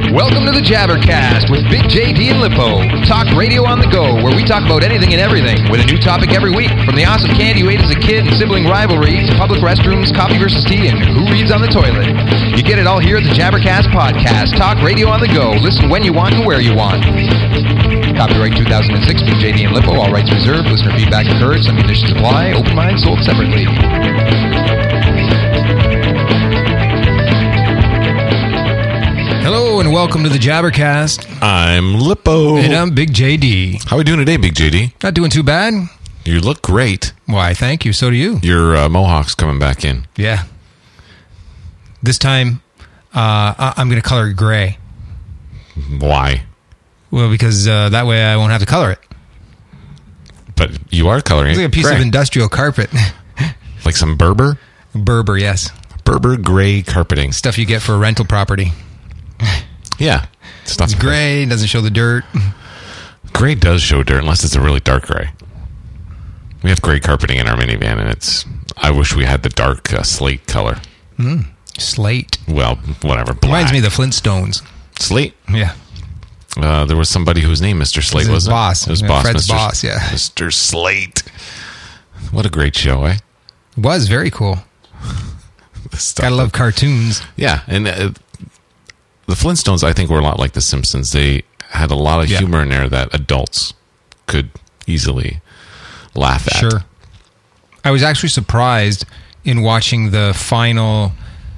Welcome to the Jabbercast with Big JD and Lippo. Talk radio on the go, where we talk about anything and everything with a new topic every week. From the awesome candy you ate as a kid and sibling rivalry to public restrooms, coffee versus tea, and who reads on the toilet. You get it all here at the Jabbercast Podcast. Talk radio on the go. Listen when you want and where you want. Copyright 2006, Big JD and Lippo. All rights reserved. Listener feedback encouraged. Some conditions apply. Open mind sold separately. Hello and welcome to the Jabbercast. I'm Lippo. And I'm Big JD. How are we doing today, Big JD? Not doing too bad. You look great. Why, thank you. So do you. Your mohawk's coming back in. Yeah. This time, I'm going to color it gray. Why? Well, because that way I won't have to color it. But you are coloring It's it like a piece gray. of industrial carpet. Like some Berber? Berber, yes. Berber gray carpeting. Stuff you get for a rental property. Yeah. It's gray, doesn't show the dirt. Gray does show dirt, unless it's a really dark gray. We have gray carpeting in our minivan, and I wish we had the dark slate color. Slate. Well, whatever. Black. Reminds me of the Flintstones. Slate? Yeah. There was somebody whose name Mr. Slate It was was his boss. It was Yeah, boss. Fred's Mr. boss, yeah. Mr. Slate. What a great show, eh? It was very cool. This stuff. Gotta love cartoons. Yeah, and the Flintstones, I think, were a lot like The Simpsons. They had a lot of humor in there that adults could easily laugh at. Sure. I was actually surprised in watching the final,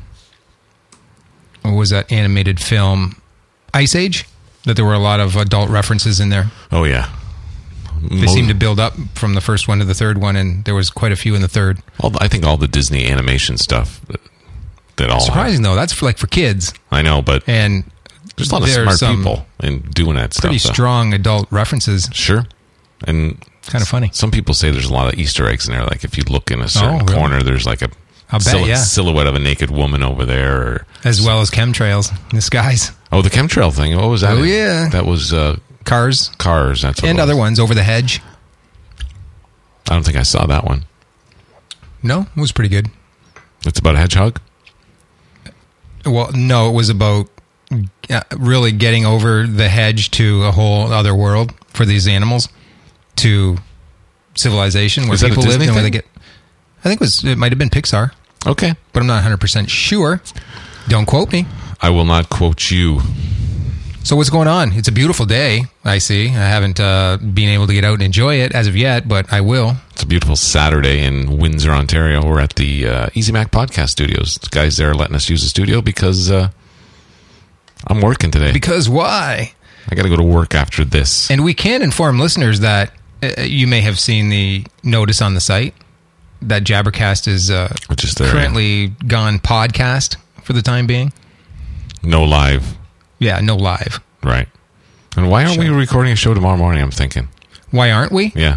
what was that animated film, Ice Age, that there were a lot of adult references in there. Oh, yeah. They seemed to build up from the first one to the third one, and there was quite a few in the third. I think all the Disney animation stuff that all surprising though, that's for kids. I know, but And there's a lot of smart people in doing that stuff. Pretty strong adult references. Sure. And kind of funny. Some people say there's a lot of Easter eggs in there. Like if you look in a certain really? corner, there's like a silhouette of a naked woman over there. As well as chemtrails in the skies. Oh, the chemtrail thing. What was that? Oh, yeah. That was Cars. That's what and other ones, Over the Hedge. I don't think I saw that one. No, it was pretty good. It's about a hedgehog? Well, no, it was about really getting over the hedge to a whole other world for these animals, to civilization where people live and where they get. I think it might have been Pixar. Okay, but I'm not 100% sure. Don't quote me. I will not quote you. So what's going on? It's a beautiful day, I see. I haven't been able to get out and enjoy it as of yet, but I will. It's a beautiful Saturday in Windsor, Ontario. We're at the Easy Mac Podcast Studios. The guys there are letting us use the studio because I'm working today. Because why? I got to go to work after this. And we can inform listeners that you may have seen the notice on the site that Jabbercast is currently gone podcast for the time being. No live. Yeah, no live. Right. And why aren't we recording a show tomorrow morning, I'm thinking? Why aren't we? Yeah.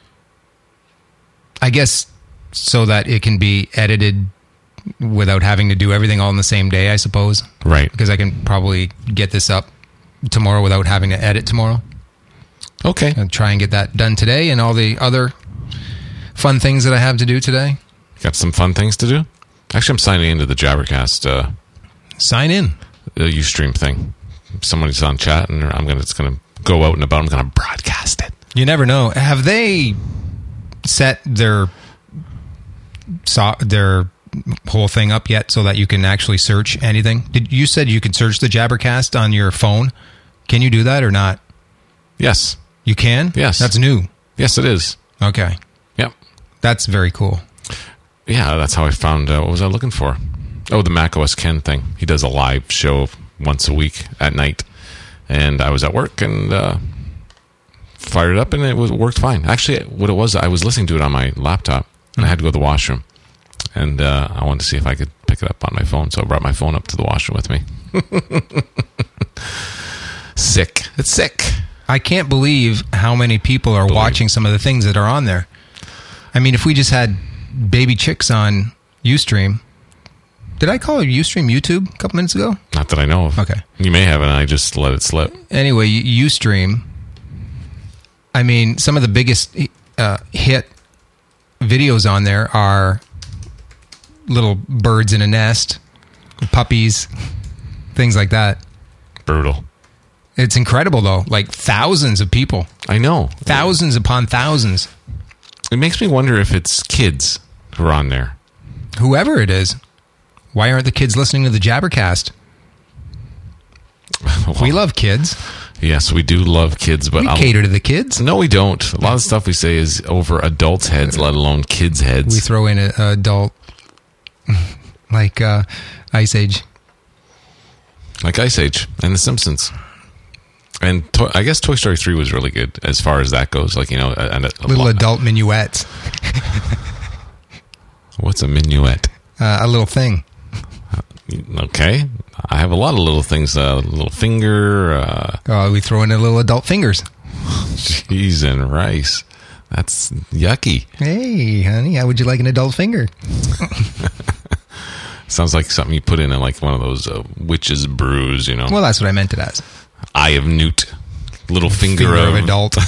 I guess so that it can be edited without having to do everything all in the same day, I suppose. Right. Because I can probably get this up tomorrow without having to edit tomorrow. Okay. I'll try and get that done today and all the other fun things that I have to do today. Got some fun things to do? Actually, I'm signing into the Jabbercast. Sign in. Ustream thing. Somebody's on chat, and it's going to go out and about. I'm going to broadcast it. You never know. Have they set their whole thing up yet so that you can actually search anything? You said you could search the Jabbercast on your phone. Can you do that or not? Yes. You can? Yes. That's new. Yes, it is. Okay. Yep. That's very cool. Yeah, that's how I found, what was I looking for? Oh, the macOS Ken thing. He does a live show once a week at night. And I was at work and fired it up and it worked fine. Actually, what it was, I was listening to it on my laptop and I had to go to the washroom. And I wanted to see if I could pick it up on my phone. So I brought my phone up to the washroom with me. Sick. It's sick. I can't believe how many people are watching some of the things that are on there. I mean, if we just had baby chicks on Ustream. Did I call it Ustream YouTube a couple minutes ago? Not that I know of. Okay. You may have, and I just let it slip. Anyway, Ustream. I mean, some of the biggest hit videos on there are little birds in a nest, puppies, things like that. Brutal. It's incredible, though. Like, thousands of people. I know. Thousands upon thousands. It makes me wonder if it's kids who are on there. Whoever it is. Why aren't the kids listening to the Jabbercast? Well, We love kids. Yes, we do love kids, but We cater to the kids. no, we don't. A lot of stuff we say is over adults' heads, let alone kids' heads. We throw in an adult, like Ice Age. Like Ice Age and The Simpsons. And I guess Toy Story 3 was really good as far as that goes. Like, a Little adult minuets. What's a minuet? A little thing. Okay. I have a lot of little things. Little finger. We throw in a little adult fingers. Cheese and rice. That's yucky. Hey, honey, how would you like an adult finger? Sounds like something you put in like one of those witch's brews, Well, that's what I meant it as. Eye of Newt. Little finger of adult.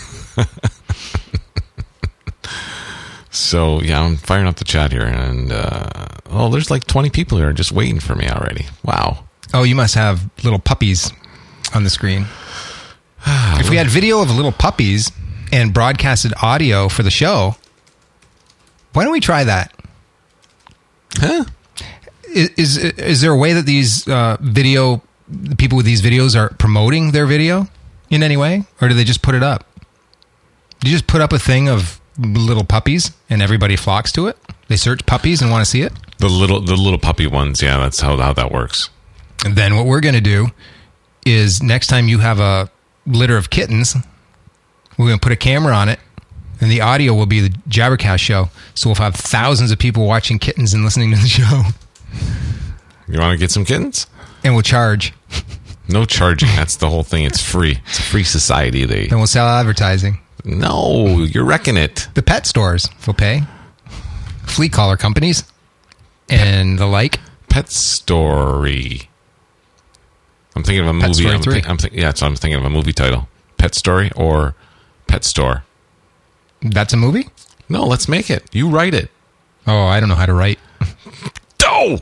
So, yeah, I'm firing up the chat here. And, there's like 20 people here just waiting for me already. Wow. Oh, you must have little puppies on the screen. If we had video of little puppies and broadcasted audio for the show, why don't we try that? Huh? Is there a way that these the people with these videos are promoting their video in any way? Or do they just put it up? Do you just put up a thing of little puppies and everybody flocks to it? They search puppies and want to see it? The little puppy ones, yeah, that's how that works. And then what we're going to do is next time you have a litter of kittens, we're going to put a camera on it, and the audio will be the Jabbercast show. So we'll have thousands of people watching kittens and listening to the show. You want to get some kittens? And we'll charge. No charging. That's the whole thing. It's free. It's a free society. Then we'll sell advertising. No, you're wrecking it. The pet stores will pay. Flea collar companies and the like. Pet Story. I'm thinking of a movie. Pet Story 3. I'm thinking of a movie title. Pet Story or Pet Store. That's a movie? No, let's make it. You write it. Oh, I don't know how to write. Oh!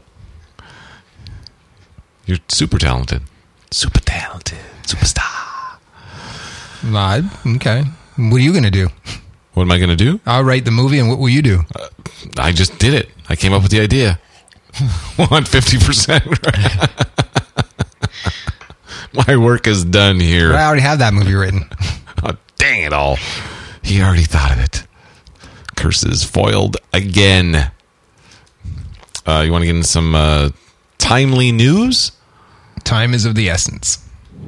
You're super talented. Super talented. Superstar. Okay. What are you going to do? What am I going to do? I'll write the movie, and what will you do? I just did it. I came up with the idea. Want 50%? My work is done here. I already have that movie written. Oh, dang it all. He already thought of it. Curses foiled again. You want to get into some timely news? Time is of the essence.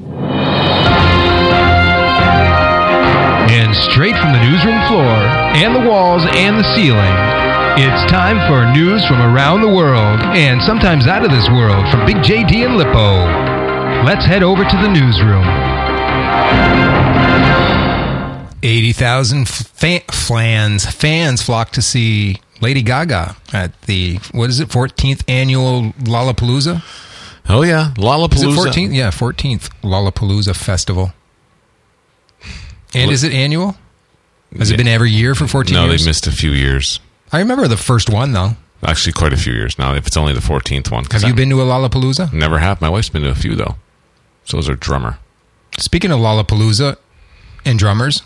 And straight from the newsroom floor, and the walls, and the ceiling, it's time for news from around the world, and sometimes out of this world, from Big JD and Lippo. Let's head over to the newsroom. 80,000 fans flocked to see Lady Gaga at the, 14th annual Lollapalooza? Oh, yeah. Lollapalooza. Is it 14th? Yeah, 14th Lollapalooza Festival. And is it annual? Has it been every year for 14 years? No, they've missed a few years. I remember the first one, though. Actually, quite a few years now, if it's only the 14th one. Have you been to a Lollapalooza? Never have. My wife's been to a few, though. So is her drummer. Speaking of Lollapalooza and drummers,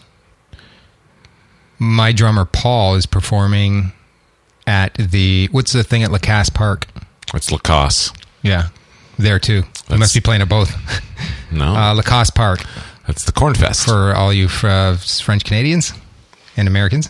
my drummer Paul is performing at what's the thing at Lacasse Park? It's Lacoste. Yeah, there too. You must be playing at both. No. Lacasse Park. That's the Corn Fest. For all you French Canadians and Americans.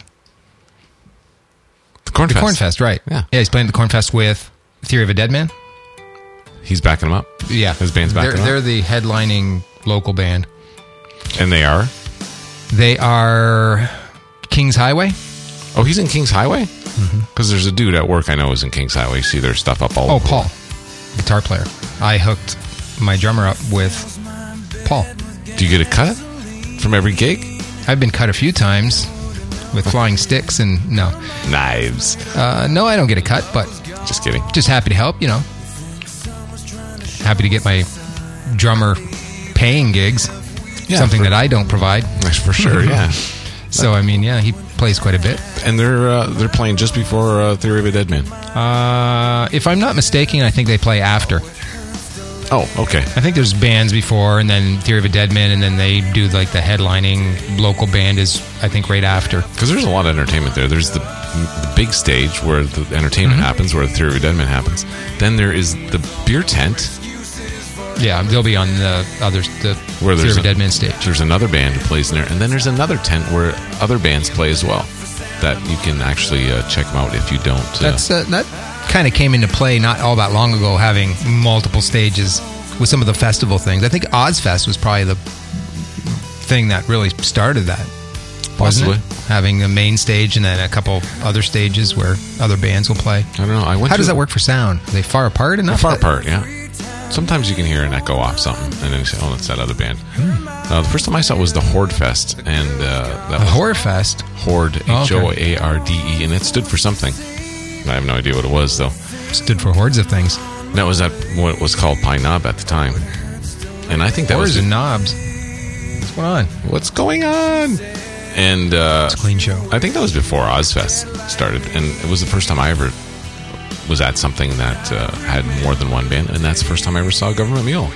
The Corn Fest. Corn Fest, right. Yeah. Yeah, he's playing the Corn Fest with Theory of a Deadman. He's backing him up. Yeah. His band's backing him up. They're the headlining local band. And they are? They are Kings Highway. Oh, he's in Kings Highway? Because there's a dude at work I know is in Kings Highway. You see their stuff up all over. Oh, Paul. Guitar player. I hooked my drummer up with Paul. Do you get a cut from every gig? I've been cut a few times with flying sticks and no. Knives. No, I don't get a cut, but Just kidding. just happy to help, Happy to get my drummer paying gigs. Yeah, something that I don't provide. For sure, yeah. So, I mean, yeah, he plays quite a bit. And they're playing just before Theory of a Deadman. If I'm not mistaken, I think they play after. Oh, okay. I think there's bands before, and then Theory of a Deadman, and then they do like the headlining local band is, I think, right after. Because there's a lot of entertainment there. There's the big stage where the entertainment happens, where the Theory of a Deadman happens. Then there is the beer tent. Yeah, they'll be on the Where Theory of a Deadman stage. There's another band who plays in there. And then there's another tent where other bands play as well. That you can actually check them out if you don't. That kind of came into play not all that long ago, having multiple stages with some of the festival things. I think Ozfest was probably the thing that really started that. Possibly. Wasn't it? Having a main stage and then a couple other stages where other bands will play. I don't know. How does that work for sound? Are they far apart enough? Far apart, yeah. Sometimes you can hear an echo off something, and then you say, "Oh, that's that other band." The first time I saw it was the Horde Fest, and that was Horde Fest. Horde, HOARDE, and it stood for something. I have no idea what it was though. Stood for hordes of things. And that was at what was called Pine Knob at the time, and I think that Hordes was and knobs. What's going on? What's going on? And it's a clean show. I think that was before Ozfest started, and it was the first time I ever was at something that had more than one band, and that's the first time I ever saw Government Mule.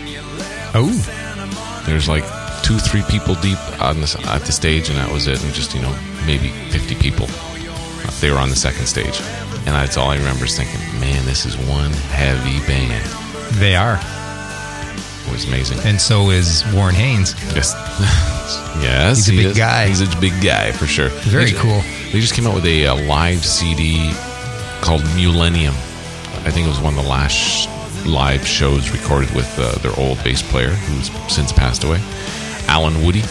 Oh, there's like 2-3 people deep at the stage, and that was it, and just maybe 50 people. They were on the second stage, and that's all I remember is thinking, man, this is one heavy band. They are. It was amazing. And so is Warren Haynes. Yes. Yes, he's a big guy. He's a big guy for sure. Very cool. They just came out with a live CD called Millennium. I think it was one of the last live shows recorded with their old bass player, who's since passed away, Alan Woody.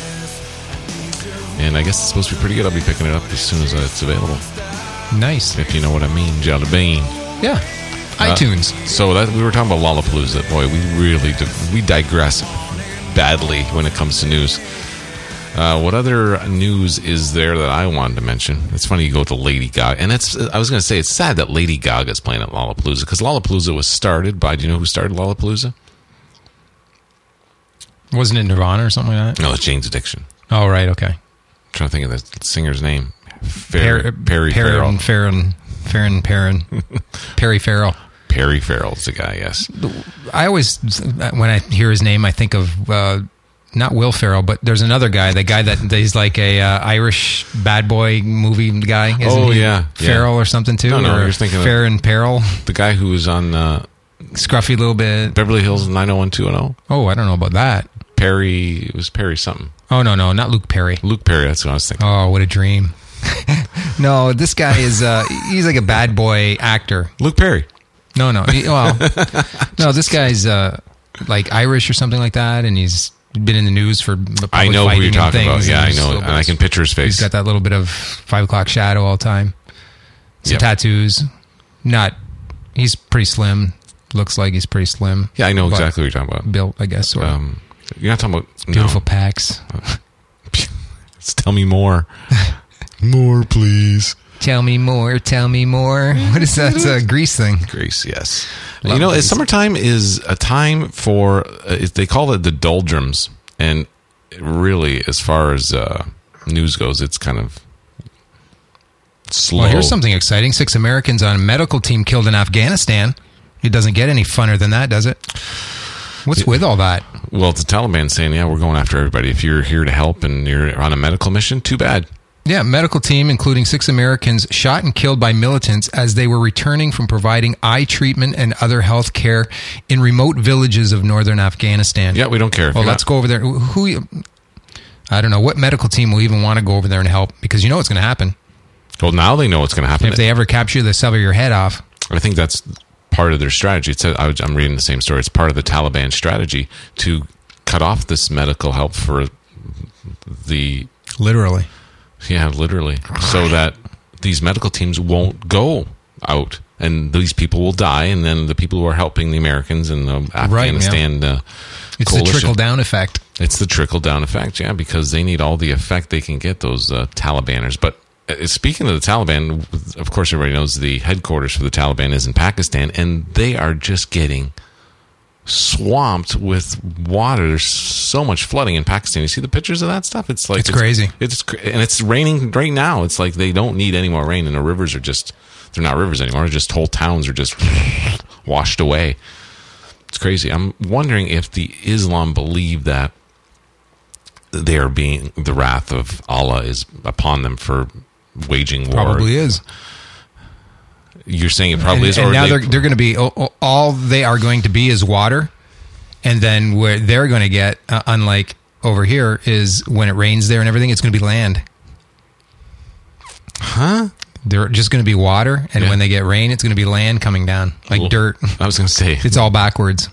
And I guess it's supposed to be pretty good. I'll be picking it up as soon as it's available. Nice. If you know what I mean, Jelly Bean. Yeah. iTunes. So that we were talking about Lollapalooza. Boy, we digress badly when it comes to news. What other news is there that I wanted to mention? It's funny you go to Lady Gaga, and I was going to say it's sad that Lady Gaga is playing at Lollapalooza, because Lollapalooza was started by. Do you know who started Lollapalooza? Wasn't it Nirvana or something like that? No, it's Jane's Addiction. Oh, right. Okay. I'm trying to think of the singer's name. Perry Farrell. Perry Farrell. Perry Farrell's the guy. Yes. I always, when I hear his name, I think of not Will Ferrell, but there's another guy. The guy that he's like a Irish bad boy movie guy. Oh yeah, Farrell or something too. No, you're thinking Fair and Peril. The guy who was on Scruffy little bit. Beverly Hills 90210. Oh, I don't know about that. Perry. It was Perry something. Oh no, not Luke Perry. Luke Perry. That's what I was thinking. Oh, what a dream. No, this guy is he's like a bad boy actor. Luke Perry. No. This guy's like Irish or something like that, and he's been in the news for I know who you're talking about. Yeah, I know. And I can picture his face. He's got that little bit of 5 o'clock shadow all the time. Some tattoos. He's pretty slim. Looks like he's pretty slim. Yeah, I know exactly what you're talking about. Built, I guess. Sort of. You're not talking about... Beautiful pecs. Tell me more. More, please. Tell me more. What is that? It's a Grease thing. Grease, yes. Summertime is a time for, they call it the doldrums. And really, as far as news goes, it's kind of slow. Well, here's something exciting. 6 Americans on a medical team killed in Afghanistan. It doesn't get any funner than that, does it? What's with all that? Well, it's the Taliban saying, yeah, we're going after everybody. If you're here to help and you're on a medical mission, too bad. Yeah, medical team, including 6 Americans, shot and killed by militants as they were returning from providing eye treatment and other health care in remote villages of northern Afghanistan. Yeah, we don't care. Well, let's go over there. I don't know. What medical team will even want to go over there and help? Because you know what's going to happen. Well, now they know what's going to happen. If they ever capture you, they sever your head off. I think that's part of their strategy. It said, I'm reading the same story. It's part of the Taliban strategy to cut off this medical help for the... Literally. Yeah, literally. So that these medical teams won't go out and these people will die, and then the people who are helping the Americans and the Afghanistan it's the trickle-down effect. It's the trickle-down effect, yeah, because they need all the effect they can get, those Talibaners. But speaking of the Taliban, of course, everybody knows the headquarters for the Taliban is in Pakistan, and they are just getting swamped with water. There's so much flooding in Pakistan. You see the pictures of that stuff? It's like it's crazy. And it's raining right now. It's like they don't need any more rain, and the rivers are just, they're not rivers anymore. Just whole towns are just washed away. It's crazy. I'm wondering if the Islam believe that they are being, the wrath of Allah is upon them for waging war. Probably is. You're saying it probably is, and or now they're going to be all they are going to be is water, and then where they're going to get, unlike over here, is when it rains there and everything, it's going to be land. Huh? They're just going to be water, and when they get rain, it's going to be land coming down, like dirt. I was going to say It's all backwards.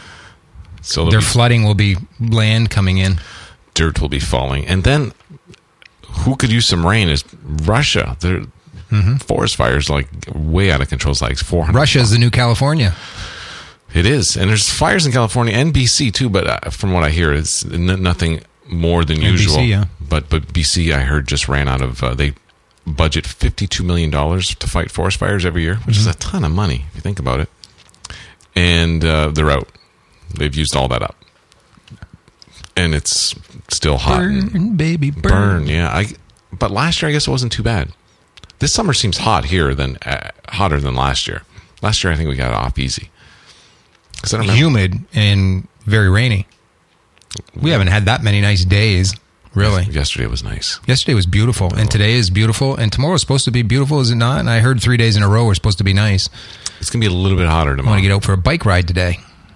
So Their flooding will be land coming in. Dirt will be falling, and then who could use some rain is Russia. Their forest fires like way out of control. It's like 400. Russia is the new California. It is, and there's fires in California and BC too. But from what I hear, it's nothing more than usual. BC, yeah. But BC, I heard, just ran out of. They budget $52 million to fight forest fires every year, which is a ton of money if you think about it. And they're out. They've used all that up, and it's still hot. Burn, baby, burn. Burn, yeah. But last year, I guess it wasn't too bad. This summer seems hot here than hotter than last year. Last year, I think we got off easy. Humid and very rainy. We haven't had that many nice days, really. Yesterday was nice. Yesterday was beautiful, and today is beautiful, and tomorrow is supposed to be beautiful, is it not? And I heard 3 days in a row we're supposed to be nice. It's going to be a little bit hotter I tomorrow. want to get out for a bike ride today.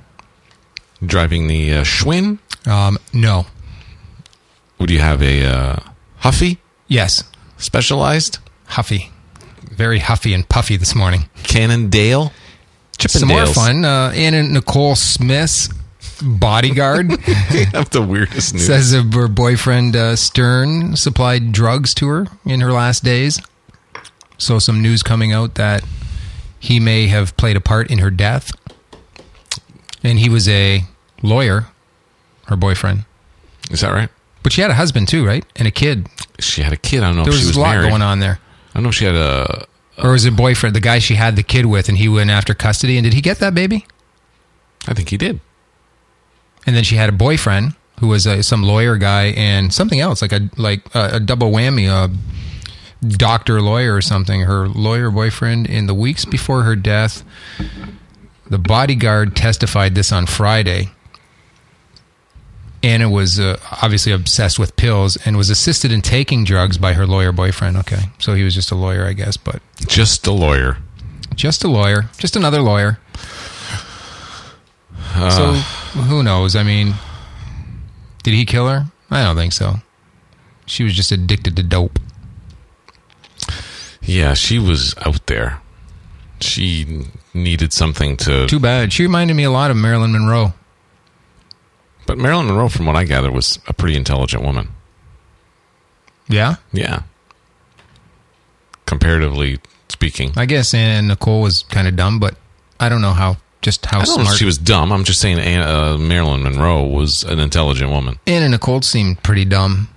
Driving the Schwinn? No. Would you have a Huffy? Yes. Specialized? Huffy. Very huffy and puffy this morning. Cannondale? Some more Chippendales. fun. Anna Nicole Smith's bodyguard That's the weirdest news. says her boyfriend Stern supplied drugs to her in her last days. So some news coming out that he may have played a part in her death. And he was a lawyer, her boyfriend. Is that right? But she had a husband too, right? And a kid. She had a kid. I don't know There if she was was a lot married. going on there. I don't know if she had a... Or was it boyfriend, the guy she had the kid with, and he went after custody? And did he get that baby? I think he did. And then she had a boyfriend who was some lawyer guy and something else, like a double whammy, a doctor lawyer or something. Her lawyer boyfriend in the weeks before her death. The bodyguard testified this on Friday. Anna was obviously obsessed with pills and was assisted in taking drugs by her lawyer boyfriend. Okay, so he was just a lawyer, I guess, but Just a lawyer. just a lawyer, just another lawyer. So who knows? I mean, did he kill her? I don't think so. She was just addicted to dope. Yeah, she was out there. She needed something to... Too bad. She reminded me a lot of Marilyn Monroe. But Marilyn Monroe, from what I gather, was a pretty intelligent woman. Yeah? Yeah. Comparatively speaking. I guess Anna Nicole was kind of dumb, but I don't know how I don't know smart. if she was dumb. I'm just saying Marilyn Monroe was an intelligent woman. Anna Nicole seemed pretty dumb.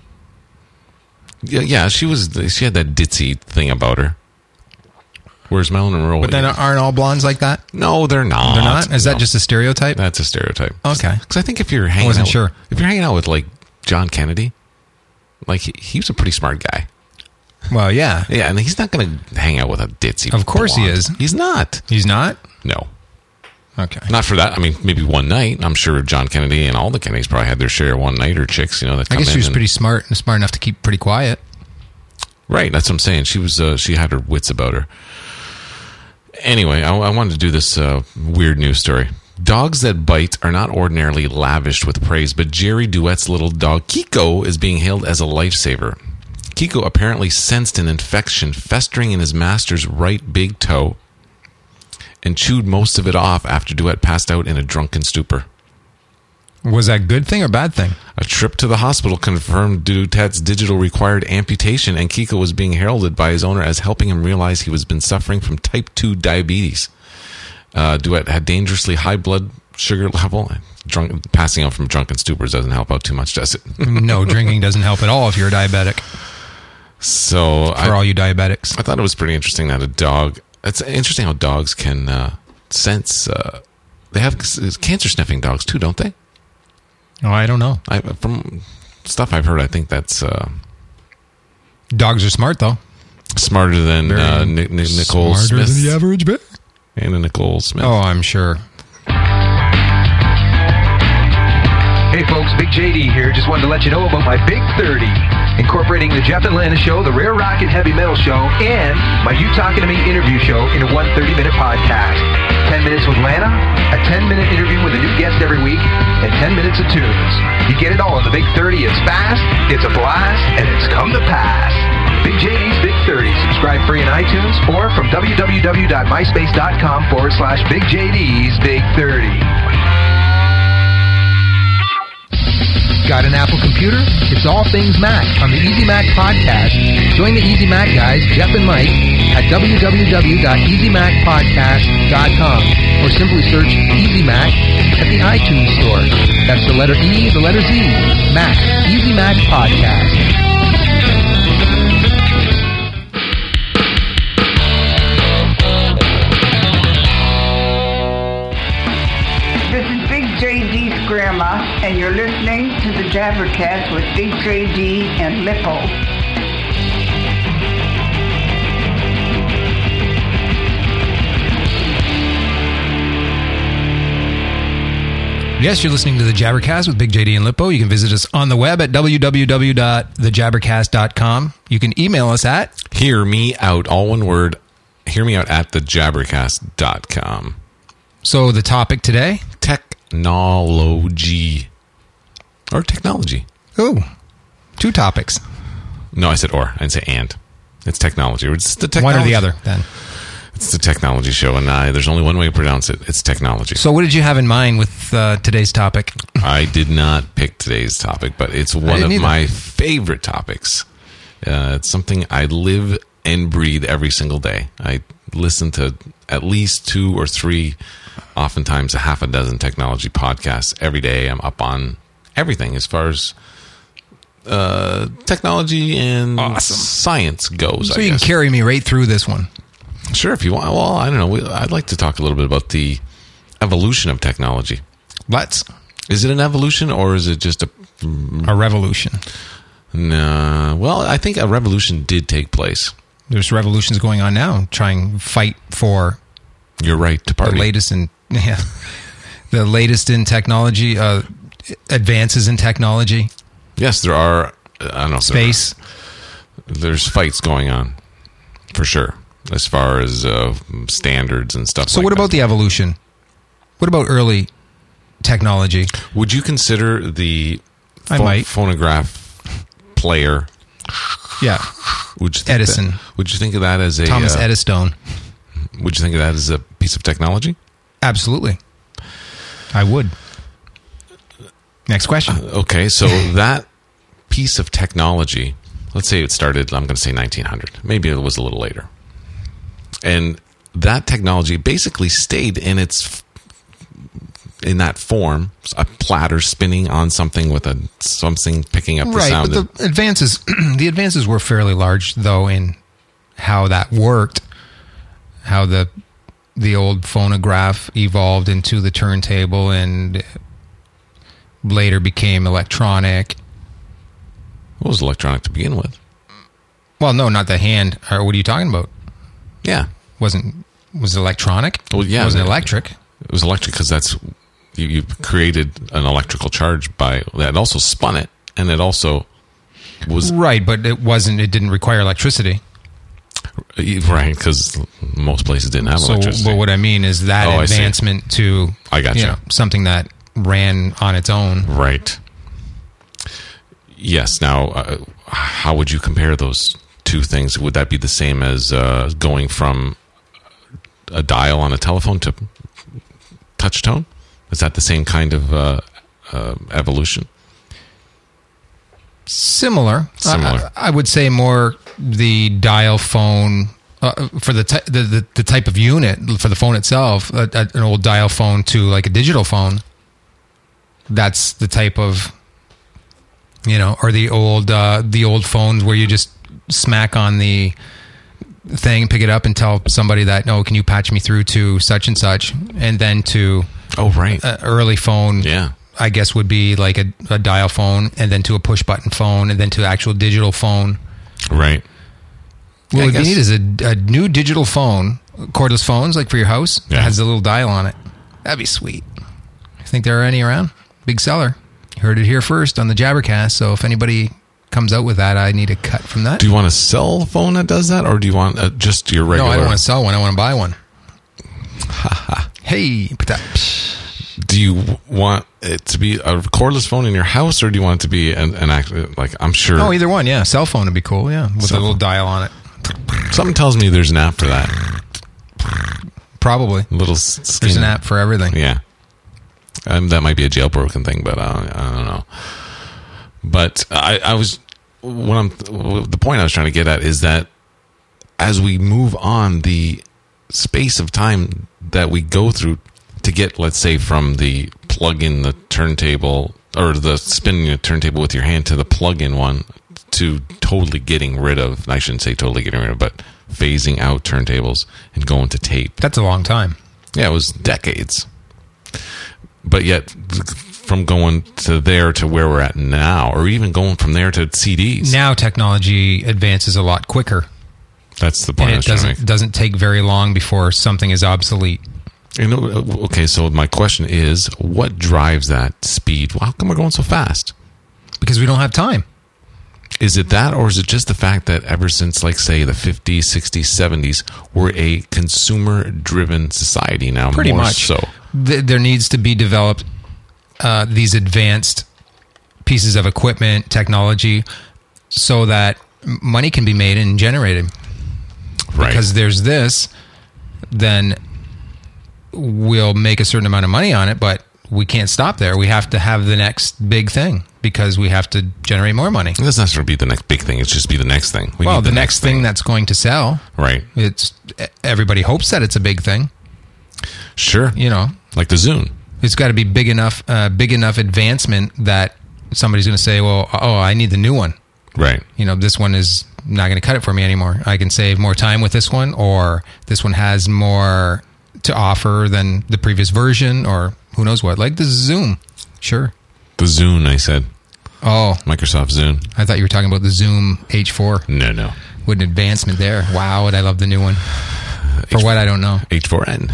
Yeah, she had that ditzy thing about her. Whereas Marilyn Monroe... But then aren't all blondes like that? No, they're not. They're not? Is that just a stereotype? That's a stereotype. Okay. Because I think if you're hanging wasn't out... sure. If you're hanging out with, like, John Kennedy, like, he was a pretty smart guy. Well, yeah. Yeah, and he's not going to hang out with a ditzy Of course he blonde. is. He's not. He's not? No. Okay. Not for that. I mean, maybe one night. I'm sure John Kennedy and all the Kennedys probably had their share of one-nighter chicks, that I come guess in she was and- pretty smart and smart enough to keep pretty quiet. Right, that's what I'm saying. She was. She had her wits about her. Anyway, I wanted to do this weird news story. Dogs that bite are not ordinarily lavished with praise, but Jerry Duet's little dog Kiko is being hailed as a lifesaver. Kiko apparently sensed an infection festering in his master's right big toe and chewed most of it off after Duet passed out in a drunken stupor. Was that a good thing or bad thing? A trip to the hospital confirmed Duet's digital required amputation, and Kiko was being heralded by his owner as helping him realize he was been suffering from type 2 diabetes. Duet had dangerously high blood sugar level. Passing out from drunken stupors doesn't help out too much, does it? No, drinking doesn't help at all if you're a diabetic. So For all you diabetics. I thought it was pretty interesting that a dog... It's interesting how dogs can sense... they have cancer sniffing dogs too, don't they? Oh, I don't know. From stuff I've heard, I think that's Dogs are smart, though. smarter than Nicole Smarter Smith. than the average bear. Anna Nicole Smith. Oh, I'm sure. JD here. Just wanted to let you know about my Big 30, incorporating the Jeff and Lana Show, the Rare Rock and Heavy Metal Show, and my You Talking to Me interview show into one 30-minute podcast. 10 minutes with Lana, a 10-minute interview with a new guest every week, and 10 minutes of tunes. You get it all in the Big 30. It's fast, it's a blast, and it's come to pass. Big JD's Big 30. Subscribe free in iTunes or from www.myspace.com/BigJD's Big 30. Got an Apple computer? It's all things Mac on the Easy Mac podcast. Join the Easy Mac guys, Jeff and Mike, at www.easymacpodcast.com or simply search Easy Mac at the iTunes store. That's the letter E, the letter Z, Mac, Easy Mac Podcast. JD's grandma, and you're listening to the Jabbercast with Big JD and Lippo. Yes, you're listening to the Jabbercast with Big JD and Lippo. You can visit us on the web at www.thejabbercast.com. You can email us at Hear me out, all one word. Hear me out at thejabbercast.com. So the topic today? Technology. Or technology. Oh, two topics. No, I said or. I didn't say and. It's technology. It's the technology. One or the other, then. It's the technology show, and there's only one way to pronounce it. It's technology. So what did you have in mind with today's topic? I did not pick today's topic, but it's one of my favorite topics. It's something I live and breathe every single day. I listen to at least 2 or 3, oftentimes a half a dozen technology podcasts every day. I'm up on everything as far as technology and science goes. So you can carry me right through this one. Sure, if you want. Well, I don't know. I'd like to talk a little bit about the evolution of technology. Let's. Is it an evolution or is it just a revolution? No. Well, I think a revolution did take place. There's revolutions going on now, trying to fight for your right to party. The latest in technology, advances in technology. Yes, there are. I don't know. Space. There's fights going on, for sure, as far as standards and stuff. So, what about the evolution? What about early technology? Would you consider the phonograph player? Yeah. Edison. Would you think of that as a Thomas Edison? Would you think of that as a piece of technology? Absolutely. I would. Next question. Okay, so that piece of technology, let's say it started, I'm going to say 1900. Maybe it was a little later. And that technology basically stayed in that form, a platter spinning on something with something picking up the sound. Right, but the advances were fairly large, though, in how that worked, how the old phonograph evolved into the turntable and later became electronic. What was electronic to begin with? Well, no, not the hand. What are you talking about? Yeah. Was it electronic? Well, yeah. It wasn't electric. It was electric because that's... You created an electrical charge by that. Also spun it, and it also was right, but it didn't require electricity, right? Because most places didn't have electricity. But what I mean is that advancement to something that ran on its own, right? Yes. Now, how would you compare those two things? Would that be the same as going from a dial on a telephone to touch tone? Is that the same kind of evolution? Similar. I would say more the dial phone for the type of unit for the phone itself. An old dial phone to like a digital phone. That's the type of, or the old phones where you just smack on the thing, pick it up, and tell somebody that, no, can you patch me through to such and such, and then to early phone, I guess would be like a dial phone, and then to a push button phone, and then to actual digital phone. Right. What would be neat is a new digital phone, cordless phones like for your house that has a little dial on it. That'd be sweet. Think there are any around? Big seller. Heard it here first on the Jabbercast. So if anybody comes out with that, I need a cut from that. Do you want a cell phone that does that, or do you want just your regular? No, I don't want to sell one. I want to buy one. Hey, do you want it to be a cordless phone in your house, or do you want it to be an actual, like, I'm sure... Oh, either one, yeah. Cell phone would be cool, yeah. With a little dial on it. Something tells me there's an app for that. Probably. There's an app for everything. Yeah. That might be a jailbroken thing, but I don't know. But the point I was trying to get at is that as we move on, the space of time that we go through to get, let's say, from the plug-in the turntable, or the spinning the turntable with your hand, to the plug-in one, to totally getting rid of, I shouldn't say totally getting rid of, but phasing out turntables and going to tape. That's a long time. Yeah, it was decades. But yet, from going to there to where we're at now, or even going from there to CDs. Now technology advances a lot quicker. That's the point I was trying to make. It doesn't take very long before something is obsolete. Okay, so my question is, what drives that speed? How come we're going so fast? Because we don't have time. Is it that, or is it just the fact that ever since, like, say, the 50s, 60s, 70s, we're a consumer-driven society now? Pretty more much. so. There needs to be developed these advanced pieces of equipment, technology, so that money can be made and generated. Right. Because there's this, then we'll make a certain amount of money on it, but we can't stop there. We have to have the next big thing because we have to generate more money. It doesn't necessarily be the next big thing. It's just be the next thing. We well, need the next thing that's going to sell. Right. Everybody hopes that it's a big thing. Sure. You know. Like the Zune. It's got to be big enough advancement that somebody's going to say, well, I need the new one. Right. You know, this one is not going to cut it for me anymore. I can save more time with this one, or this one has more to offer than the previous version, or who knows what. Like the Zoom. Sure. The Zune, I said. Oh. Microsoft Zune. I thought you were talking about the Zoom H4. No. What an advancement there. Wow, would I love the new one. For what, I don't know. H4n.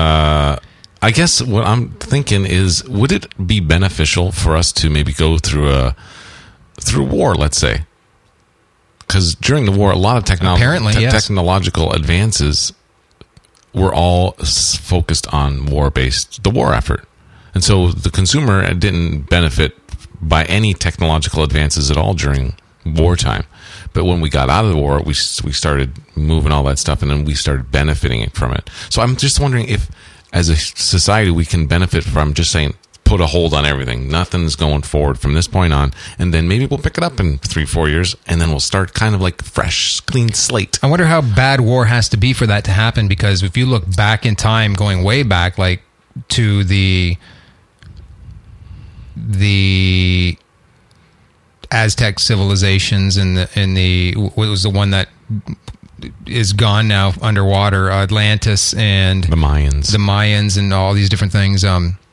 I guess what I'm thinking is, would it be beneficial for us to maybe go through war, let's say? Because during the war, a lot of technological advances were all focused on the war effort. And so the consumer didn't benefit by any technological advances at all during wartime. But when we got out of the war, we started moving all that stuff, and then we started benefiting from it. So I'm just wondering if, as a society, we can benefit from just saying, put a hold on everything. Nothing's going forward from this point on. And then maybe we'll pick it up in 3-4 years, and then we'll start kind of like fresh, clean slate. I wonder how bad war has to be for that to happen, because if you look back in time, going way back, like to the Aztec civilizations and what was the one that is gone now underwater, Atlantis and the Mayans and all these different things.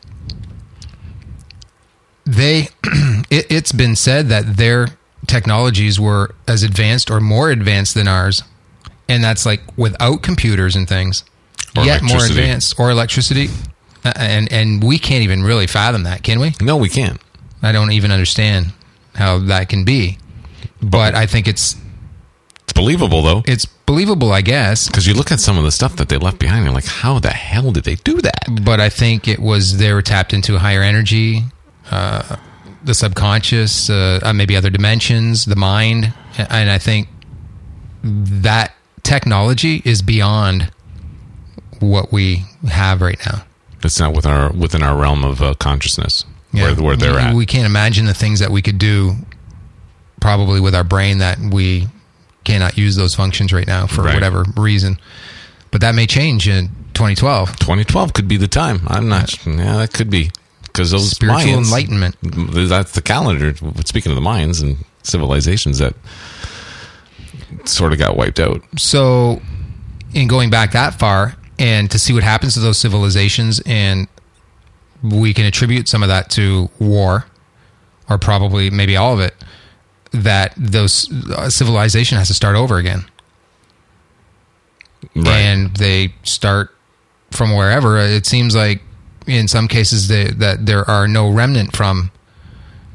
It's been said that their technologies were as advanced or more advanced than ours, and that's like without computers and things, or yet more advanced, or electricity, and we can't even really fathom that, can we? No, we can't. I don't even understand how that can be, but I think it's believable, though. It's believable, I guess. Because you look at some of the stuff that they left behind, you're like, how the hell did they do that? But I think they were tapped into higher energy, the subconscious, maybe other dimensions, the mind. And I think that technology is beyond what we have right now. It's not within our realm of consciousness, where they're at. We can't imagine the things that we could do probably with our brain that we cannot use those functions right now for whatever reason. But that may change in 2012. 2012 could be the time. I'm not. Yeah, that could be. Because those spiritual Mayans, enlightenment. That's the calendar. Speaking of the Mayans and civilizations that sort of got wiped out. So, in going back that far, and to see what happens to those civilizations, and we can attribute some of that to war, or probably maybe all of it, that those civilization has to start over again. Right. And they start from wherever. It seems like in some cases that there are no remnant from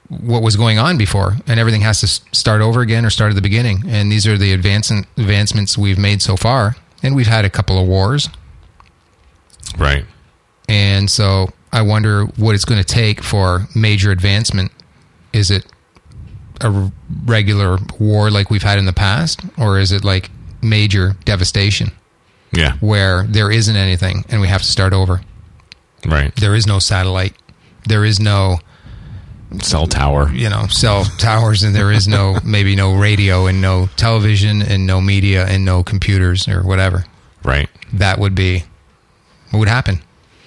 what was going on before, and everything has to start over again or start at the beginning. And these are the advancements we've made so far, and we've had a couple of wars. Right. And so I wonder what it's going to take for major advancement. Is it a regular war like we've had in the past, or is it like major devastation Yeah. where there isn't anything and we have to start over? Right. There is no satellite. There is no, Cell tower. cell towers, and there is maybe no radio and no television and no media and no computers or whatever. Right. That would be what would happen.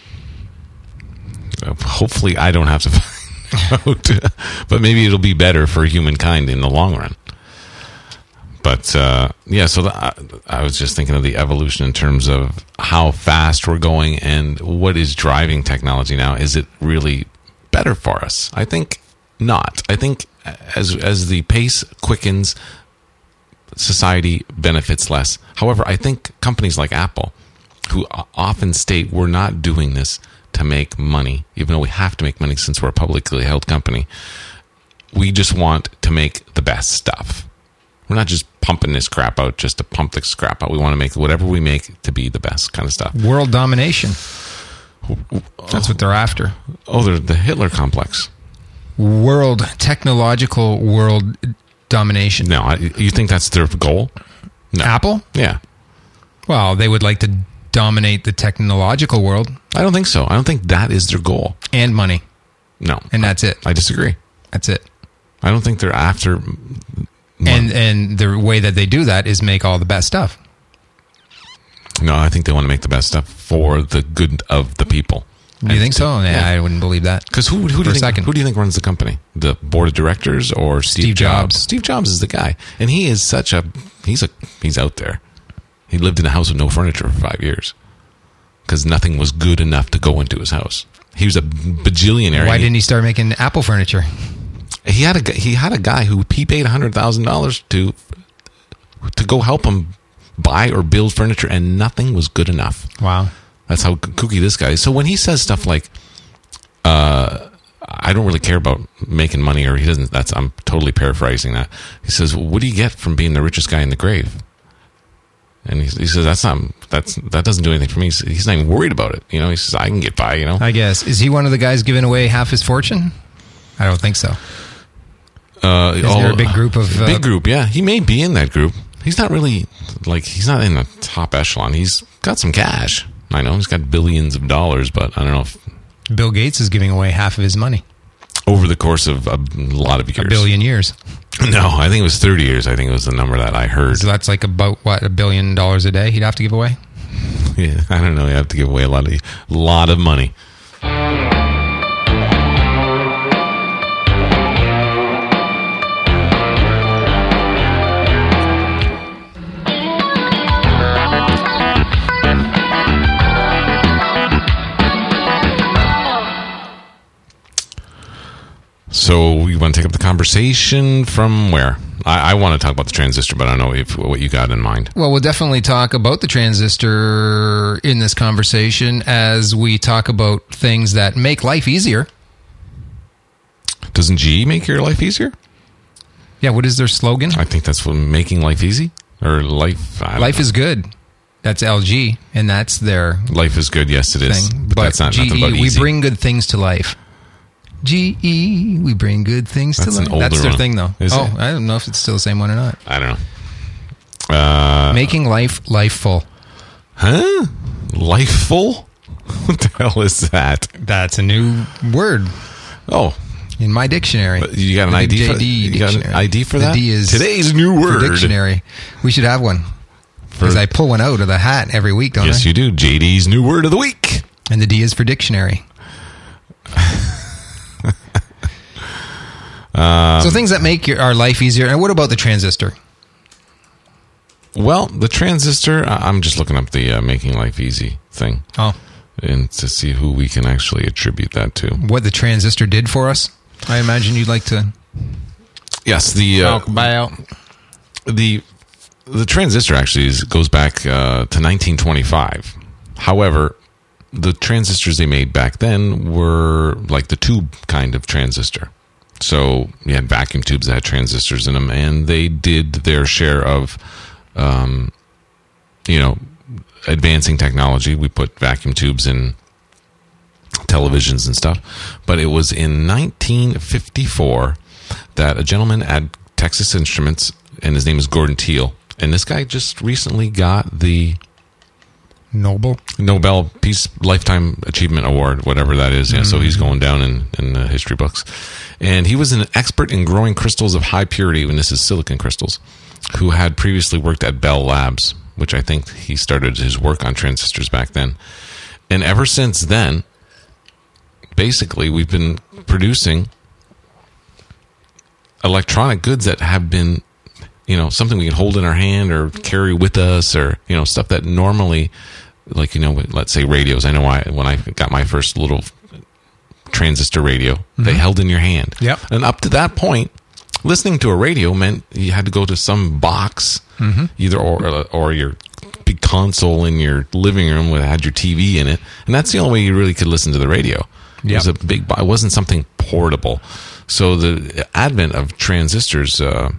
Hopefully I don't have to find out. But maybe it'll be better for humankind in the long run. But, so I was just thinking of the evolution in terms of how fast we're going and what is driving technology now. Is it really better for us? I think not. I think as the pace quickens, society benefits less. However, I think companies like Apple, who often state we're not doing this to make money, even though we have to make money since we're a publicly held company, we just want to make the best stuff. We're not just pumping this crap out just to pump this crap out. We want to make whatever we make to be the best kind of stuff. World domination. That's what they're after. Oh, they're the Hitler complex. Technological world domination. No, you think that's their goal? No. Apple? Yeah. Well, they would like to dominate the technological world. I don't think so. I don't think that is their goal. And money. No. And that's it. I disagree. That's it. I don't think they're after... And the way that they do that is make all the best stuff. No, I think they want to make the best stuff for the good of the people. You think so? Yeah, I wouldn't believe that. Because who do you think runs the company? The board of directors or Steve Jobs? Steve Jobs is the guy, and he is he's out there. He lived in a house with no furniture for 5 years because nothing was good enough to go into his house. He was a bajillionaire. Why didn't he start making Apple furniture? He had a guy who he paid $100,000 to go help him buy or build furniture, and nothing was good enough. Wow. That's how kooky this guy is. So when he says stuff like, I don't really care about making money, or he doesn't, I'm totally paraphrasing that. He says, well, what do you get from being the richest guy in the grave? And he says, that doesn't do anything for me. He's not even worried about it. He says, I can get by, I guess. Is he one of the guys giving away half his fortune? I don't think so. Is there a big group of... big group, yeah. He may be in that group. He's not really, he's not in the top echelon. He's got some cash. I know he's got billions of dollars, but I don't know if... Bill Gates is giving away half of his money. Over the course of a lot of years. A billion years. No, I think it was 30 years. I think it was the number that I heard. So that's like about, $1 billion a day he'd have to give away? Yeah, I don't know. You have to give away a lot of money. So you want to take up the conversation from where? I want to talk about the transistor, but I don't know what you got in mind. Well, we'll definitely talk about the transistor in this conversation as we talk about things that make life easier. Doesn't GE make your life easier? Yeah, what is their slogan? I think that's what making life easy. Or life... Life is good. That's LG, and that's their... Life is good, yes it is. But that's not GE, nothing about easy. We bring good things to life. GE, we bring good things to life. That's their thing, though. Is it? I don't know if it's still the same one or not. I don't know. Making life full. Huh? Lifeful? What the hell is that? That's a new word. Oh. In my dictionary. But you got an ID for, you got an ID for that? The D is today's new word. For dictionary. We should have one. Because I pull one out of the hat every week, don't I? Yes, you do. JD's new word of the week. And the D is for dictionary. So things that make our life easier. And what about the transistor? Well, the transistor, I'm just looking up the making life easy thing. Oh. And to see who we can actually attribute that to. What the transistor did for us? I imagine you'd like to... Yes, the transistor actually goes back to 1925. However, the transistors they made back then were like the tube kind of transistor. So you had vacuum tubes that had transistors in them, and they did their share of, advancing technology. We put vacuum tubes in televisions and stuff. But it was in 1954 that a gentleman at Texas Instruments, and his name is Gordon Teal, and this guy just recently got the Nobel Peace Lifetime Achievement Award, whatever that is. Yeah, so he's going down in the history books. And he was an expert in growing crystals of high purity, and this is silicon crystals, who had previously worked at Bell Labs, which I think he started his work on transistors back then. And ever since then, basically, we've been producing electronic goods that have been, something we can hold in our hand or carry with us, or, stuff that normally, like, let's say radios. I know when I got my first little transistor radio, they held in your hand. Yep. And up to that point, listening to a radio meant you had to go to some box, either or your big console in your living room that had your TV in it, and that's the only way you really could listen to the radio. It was it wasn't something portable. So the advent of transistors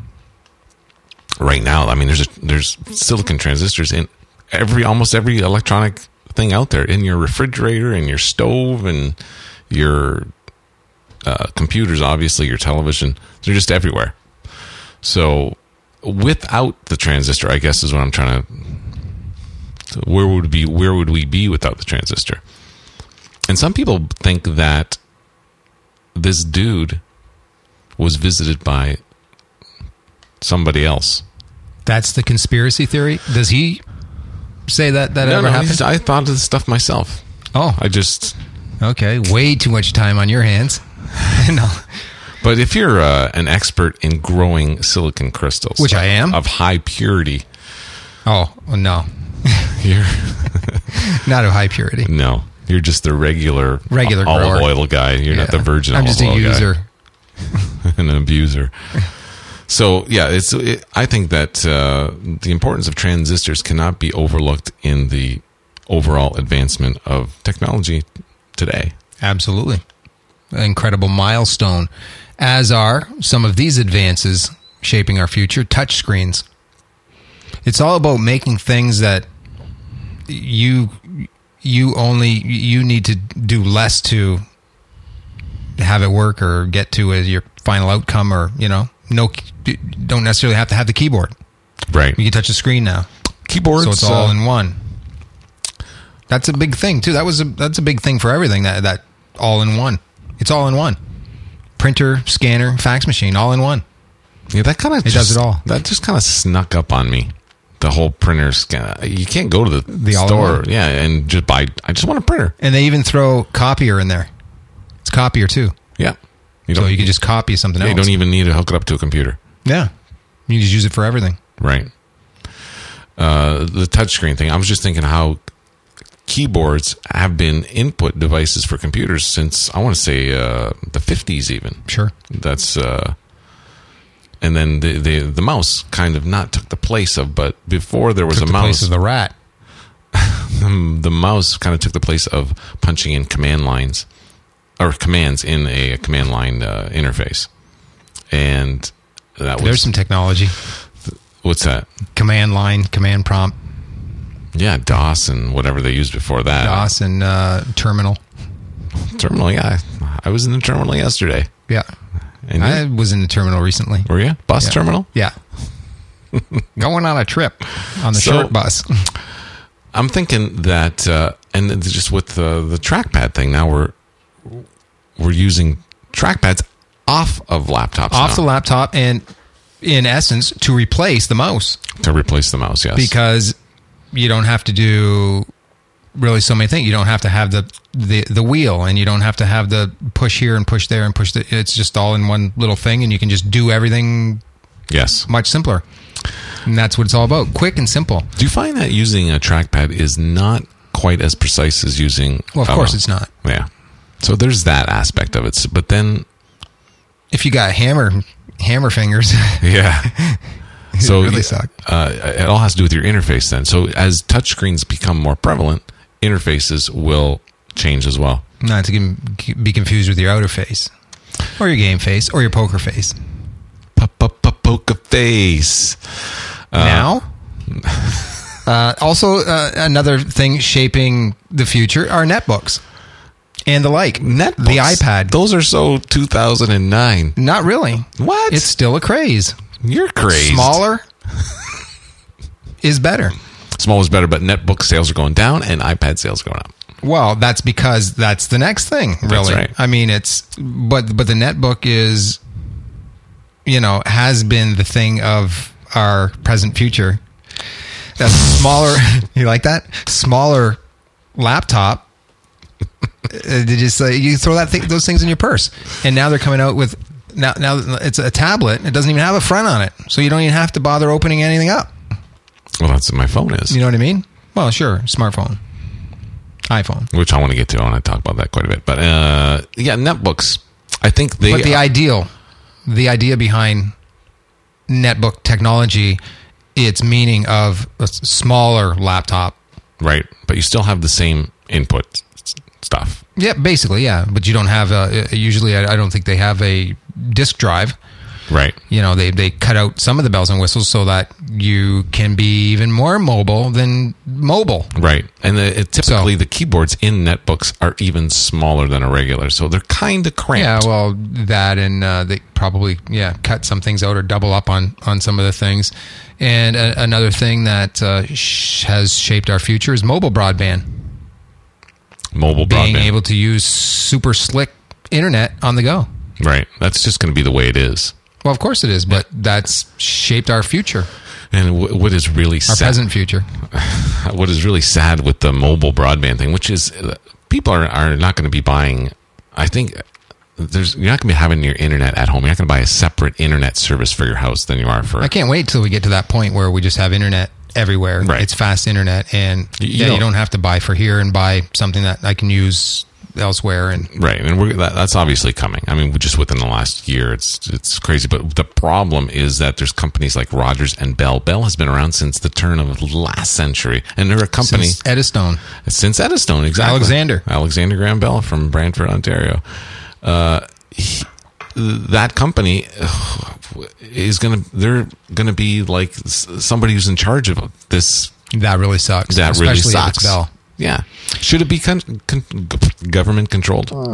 right now, I mean, there's silicon transistors in almost every electronic thing out there, in your refrigerator, in your stove, and your computers, obviously, your television. They're just everywhere. So without the transistor, I guess is what I'm trying to. Where would we be without the transistor? And some people think that this dude was visited by somebody else. That's the conspiracy theory? Does he say that ever happened? I thought of this stuff myself. Oh. Okay, way too much time on your hands. No. But if you're an expert in growing silicon crystals, which I am, of high purity. Oh, no. You're not of high purity. No. You're just the regular olive grower. Oil guy. You're not the virgin olive oil guy. I'm just a user. An abuser. So, yeah, I think that the importance of transistors cannot be overlooked in the overall advancement of technology today. Absolutely. An incredible milestone, as are some of these advances shaping our future, touch screens. It's all about making things that you need to do less to have it work or get to as your final outcome, or don't necessarily have to have the keyboard. Right. You can touch the screen now. Keyboards. So it's all in one. That's a big thing too. That's a big thing for everything. That all in one. It's all in one. Printer, scanner, fax machine, all in one. Yeah, that kind of does it all. That just kind of snuck up on me. The whole printer scanner. You can't go to the store, and just buy. I just want a printer. And they even throw copier in there. It's copier too. Yeah. So you can just copy something else. You don't even need to hook it up to a computer. Yeah. You can just use it for everything. Right. The touchscreen thing. I was just thinking how keyboards have been input devices for computers since, I want to say, the 50s even. Sure. That's... and then the mouse kind of not took the place of, but before there was a mouse... Took the place of the rat. The mouse kind of took the place of punching in command lines, or commands in a command line interface. And that was... There's some technology. What's that? Command line, command prompt. Yeah, DOS and whatever they used before that. DOS and terminal. Terminal, yeah. I was in the terminal yesterday. Yeah. And I was in the terminal recently. Were you? Bus terminal? Yeah. Going on a trip on the short bus. I'm thinking that, and just with the trackpad thing, now we're using trackpads off of laptops. Off the laptop, and in essence, to replace the mouse. To replace the mouse, yes. Because you don't have to do really so many things. You don't have to have the wheel, and you don't have to have the push here and push there and push it's just all in one little thing, and you can just do everything much simpler. And that's what it's all about. Quick and simple. Do you find that using a trackpad is not quite as precise as using... Well, of course it's not. Yeah. So there's that aspect of it. But then... If you got hammer fingers... Yeah. So really suck. It all has to do with your interface then. So as touchscreens become more prevalent, interfaces will change as well. Not to be confused with your outer face. Or your game face, or your poker face. Poker face. Now, also another thing shaping the future are netbooks and the like. Netbooks. The iPad. Those are so 2009. Not really. What? It's still a craze. You're crazy. Smaller is better. Small is better, but netbook sales are going down and iPad sales are going up. Well, that's because that's the next thing, really. That's right. I mean, but the netbook is, has been the thing of our present future. A smaller, you like that? Smaller laptop. You throw those things in your purse, and now they're coming out with now it's a tablet. It doesn't even have a front on it, so you don't even have to bother opening anything up. Well, that's what my phone is. You know what I mean? Well, sure, smartphone, iPhone, which I want to get to. I want to talk about that quite a bit. But netbooks. I think they. But the idea behind netbook technology, its meaning of a smaller laptop, right? But you still have the same input stuff. Yeah, basically, yeah. But you don't have usually. I don't think they have a disk drive. Right. They cut out some of the bells and whistles so that you can be even more mobile than mobile. Right. And typically the keyboards in netbooks are even smaller than a regular, so they're kind of cramped. Yeah, well, that and they probably, cut some things out or double up on some of the things. And another thing that has shaped our future is mobile broadband. Being able to use super slick internet on the go. Right. That's just going to be the way it is. Well, of course it is, but that's shaped our future. And what is really sad... Our present future. What is really sad with the mobile broadband thing, which is people are not going to be buying... I think you're not going to be having your internet at home. You're not going to buy a separate internet service for your house than you are for... I can't wait till we get to that point where we just have internet everywhere. Right. It's fast internet, and you don't have to buy for here and buy something that I can use elsewhere. Right, and that's obviously coming. I mean, just within the last year, it's crazy. But the problem is that there's companies like Rogers and Bell. Bell has been around since the turn of last century, and they're a company since Eddystone. Since Eddystone, exactly. Alexander Graham Bell from Brantford, Ontario. That company they're gonna be like somebody who's in charge of this. That really sucks. That especially really sucks. If it's Bell. Yeah. Should it be government controlled? Should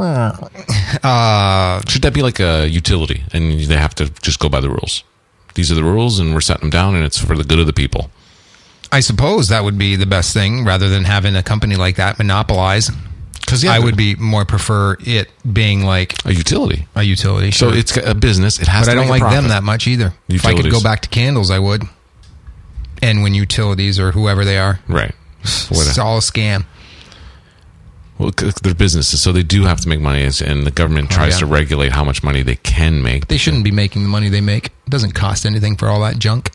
that be like a utility and they have to just go by the rules? These are the rules and we're setting them down and it's for the good of the people. I suppose that would be the best thing rather than having a company like that monopolize. Because I would be more prefer it being like a utility. Sure. So it's a business. It has to But I don't make like a them that much either. Utilities. If I could go back to candles, I would. And when utilities or whoever they are. Right. It's all a scam. Well, they're businesses, so they do have to make money, and the government tries to regulate how much money they can make. They shouldn't be making the money they make. It doesn't cost anything for all that junk.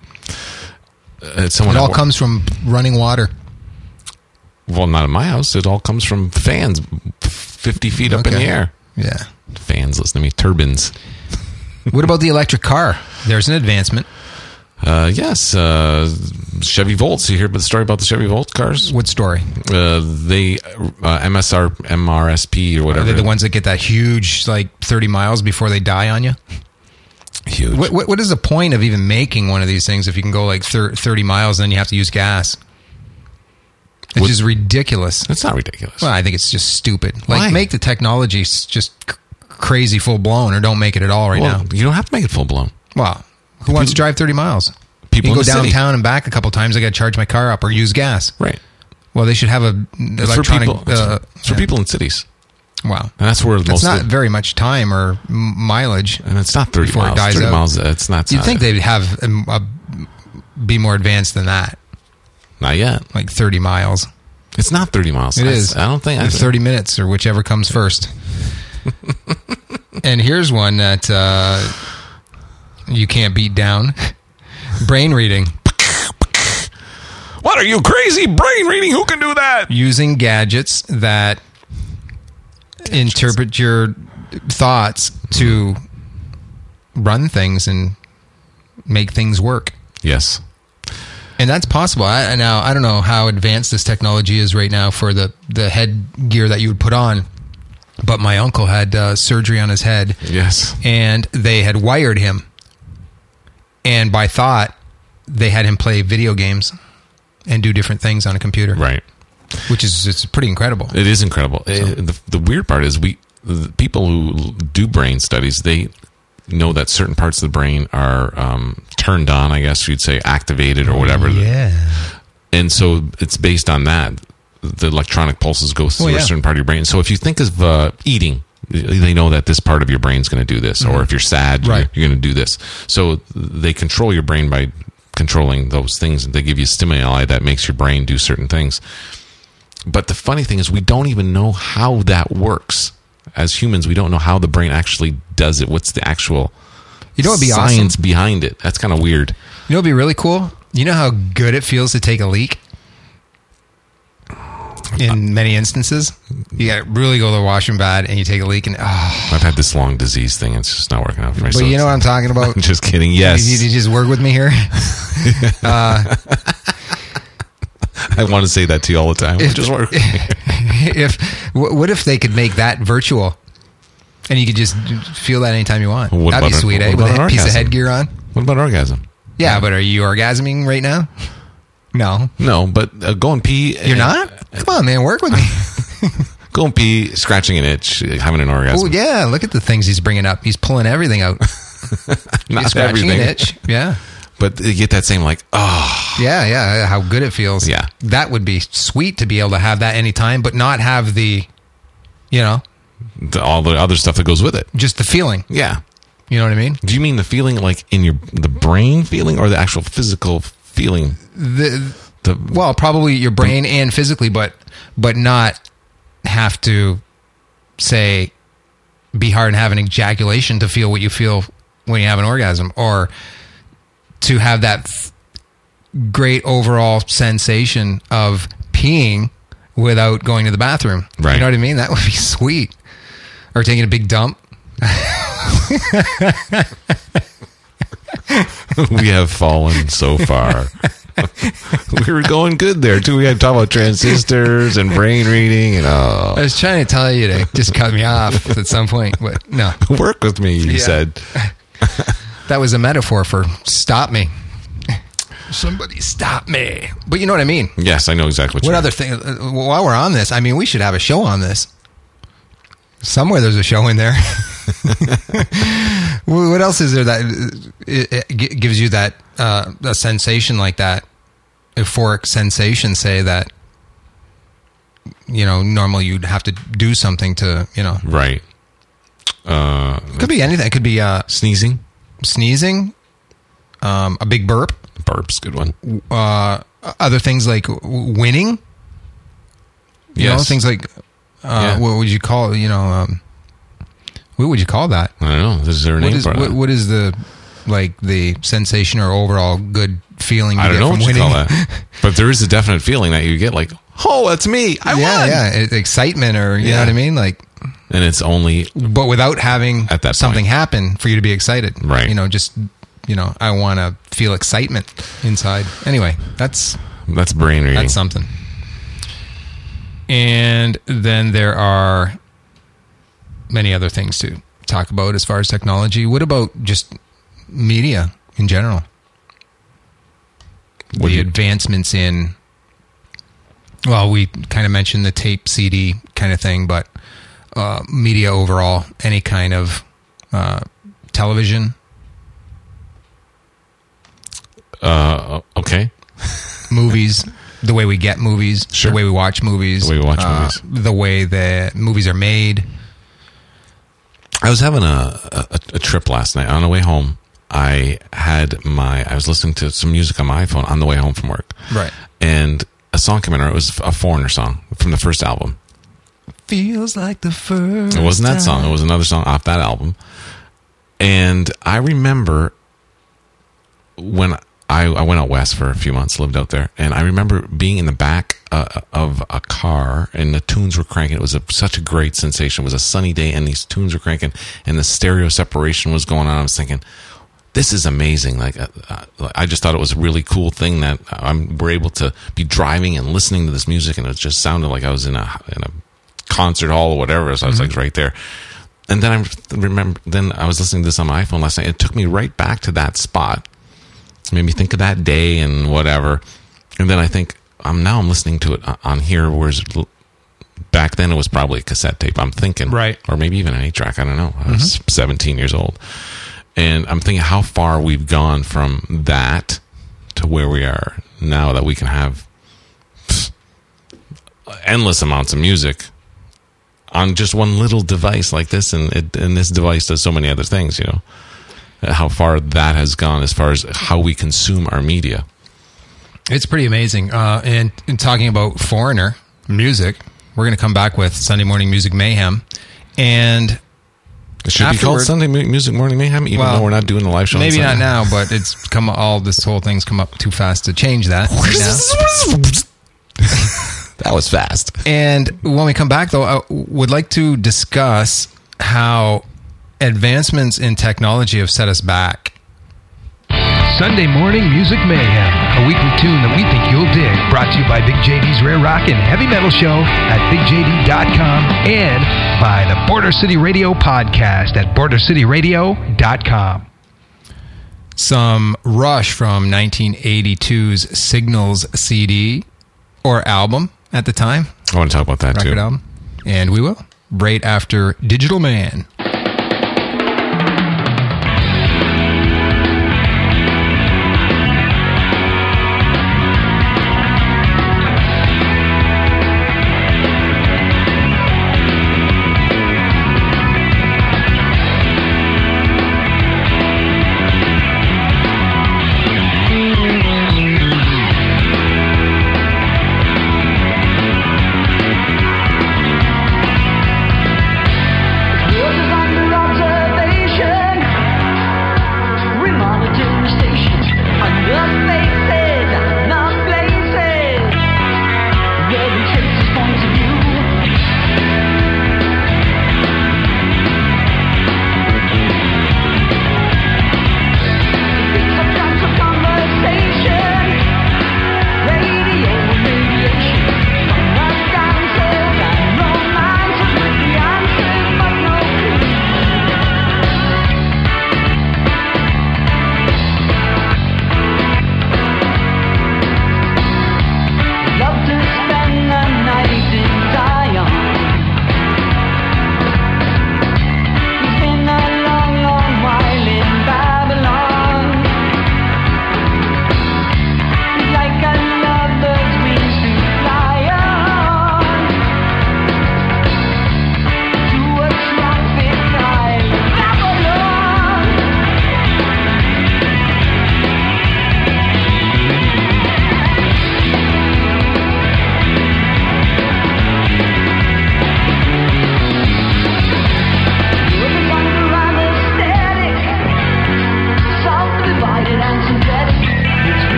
It all comes from running water. Well, not in my house. It all comes from fans 50 feet up in the air. Yeah. Fans, listen to me, turbines. What about the electric car? There's an advancement. Yes, Chevy Volts. You hear about the story about the Chevy Volt cars? What story? They MRSP or whatever. Are they the ones that get that huge, like 30 miles before they die on you? Huge. What is the point of even making one of these things if you can go like 30 miles and then you have to use gas? It's just ridiculous. It's not ridiculous. Well, I think it's just stupid. Like, Why? make the technology just crazy full blown, or don't make it at all now. You don't have to make it full blown. Well, who wants to drive 30 miles? People you go in the city. downtown and back a couple times. I got to charge my car up or use gas. Right. Well, they should have a electronic. It's for people in cities. Wow. And that's where that's not very much time or mileage. And it's not 30 before miles. It dies 30 out. miles. It's not. You'd think they'd have be more advanced than that. Not yet. Like 30 miles. It's not 30 miles. It is. I don't think. 30 minutes or whichever comes first. And here's one that you can't beat down. Brain reading. What are you, crazy? Brain reading? Who can do that? Using gadgets that interpret your thoughts to run things and make things work. Yes. And that's possible. I don't know how advanced this technology is right now for the headgear that you would put on. but my uncle had surgery on his head. Yes. And they had wired him. And by thought, they had him play video games and do different things on a computer. Right. Which is it's pretty incredible. It is incredible. The weird part is the people who do brain studies, they know that certain parts of the brain are turned on, I guess you'd say, activated or whatever. Yeah. And so it's based on that. The electronic pulses go through a certain part of your brain. So if you think of eating, they know that this part of your brain is going to do this. Or if you're sad, Right. you're going to do this. So they control your brain by controlling those things. They give you stimuli that makes your brain do certain things. But the funny thing is we don't even know how that works. As humans, we don't know how the brain actually does it. What's the actual what'd be science awesome? behind it? That's kind of weird. You know what'd be really cool? You know how good it feels to take a leak? In many instances, you got to really go to the washroom bad, and you take a leak, and I've had this lung disease thing. It's just not working out for me. But you know what I'm talking about? I'm just kidding. Yes. You just work with me here. I want to say that to you all the time. Just work with me. What if they could make that virtual, and you could just feel that anytime you want? What That'd be about sweet, what eh? about With a an piece of orgasm? headgear on. What about orgasm? Yeah, but are you orgasming right now? No. No, but go and pee. You're not? Come on, man, work with me. Go and pee, scratching an itch, having an orgasm. Oh, yeah, look at the things he's bringing up. He's pulling everything out. Not Scratching everything. an itch. Yeah. But you get that same like, Yeah, how good it feels. Yeah. That would be sweet to be able to have that anytime, but not have the, all the other stuff that goes with it. just the feeling. Yeah. You know what I mean? Do you mean the feeling like in the brain feeling or the actual physical feeling? Well, probably your brain and physically, but not have to say be hard and have an ejaculation to feel what you feel when you have an orgasm, or to have that great overall sensation of peeing without going to the bathroom. Right. You know what I mean? That would be sweet. Or taking a big dump. We have fallen so far. We were going good there too. We had to talk about transistors and brain reading and I was trying to tell you to just cut me off at some point, but no. work with me, you Yeah. said. That was a metaphor for stop me. Somebody stop me. But you know what I mean? Yes, I know exactly What other thing? While we're on this, I mean, we should have a show on this. Somewhere there's a show in there. What else is there that it gives you that a sensation like that, euphoric sensation? Say that normally you'd have to do something to Right. It could be anything. It could be Sneezing. sneezing, a big burp, Burp's a good one. other things like winning. You know, Yes. things like Yeah. what would you call what would you call that? I don't know. Is there a name for it? What is the sensation or overall good feeling you I don't get know from what you winning? call that. But there is a definite feeling that you get like, oh, that's me. I won. Yeah, excitement, or you know Yeah. what I mean, like. And it's only But without having At that something point. happen for you to be excited, Right. Just I want to feel excitement inside. Anyway, that's brain reading. that's something. And then there are many other things to talk about as far as technology. What about just media in general? What do The you- advancements in, well, we kind of mentioned the tape CD kind of thing, but media overall, any kind of television, Okay. movies, the way we get movies, Sure. the way we watch movies, The way we watch movies. the way the movies are made. I was having a trip last night on the way home. I was listening to some music on my iPhone on the way home from work. Right. And a song came in. It was a Foreigner song from the first album. Feels like the first. It wasn't that song. It was another song off that album. And I remember when I went out west for a few months, lived out there, and I remember being in the back of a car, and the tunes were cranking. It was such a great sensation. It was a sunny day, and these tunes were cranking, and the stereo separation was going on. I was thinking, this is amazing. Like, I just thought it was a really cool thing that we're able to be driving and listening to this music, and it just sounded like I was in a concert hall or whatever. So I was like right there. And then I was listening to this on my iPhone last night. It took me right back to that spot. It made me think of that day and whatever. And then I think, now I'm listening to it on here, whereas back then it was probably a cassette tape, I'm thinking. Right. Or maybe even an 8-track, I don't know. I was 17 years old. And I'm thinking how far we've gone from that to where we are now, that we can have endless amounts of music on just one little device like this, and this device does so many other things, how far that has gone as far as how we consume our media. It's pretty amazing. And talking about Foreigner music, we're going to come back with Sunday Morning Music Mayhem. And it should be called Sunday Music Morning Mayhem, even though we're not doing the live show. Maybe not now, but it's this whole thing's come up too fast to change that right now. That was fast. And when we come back, though, I would like to discuss how advancements in technology have set us back. Sunday Morning Music Mayhem, a weekly tune that we think you'll dig. Brought to you by Big JD's Rare Rock and Heavy Metal Show at BigJD.com and by the Border City Radio podcast at BorderCityRadio.com. Some Rush from 1982's Signals CD or album at the time. I want to talk about that record too. Album. And we will right after Digital Man. Yours is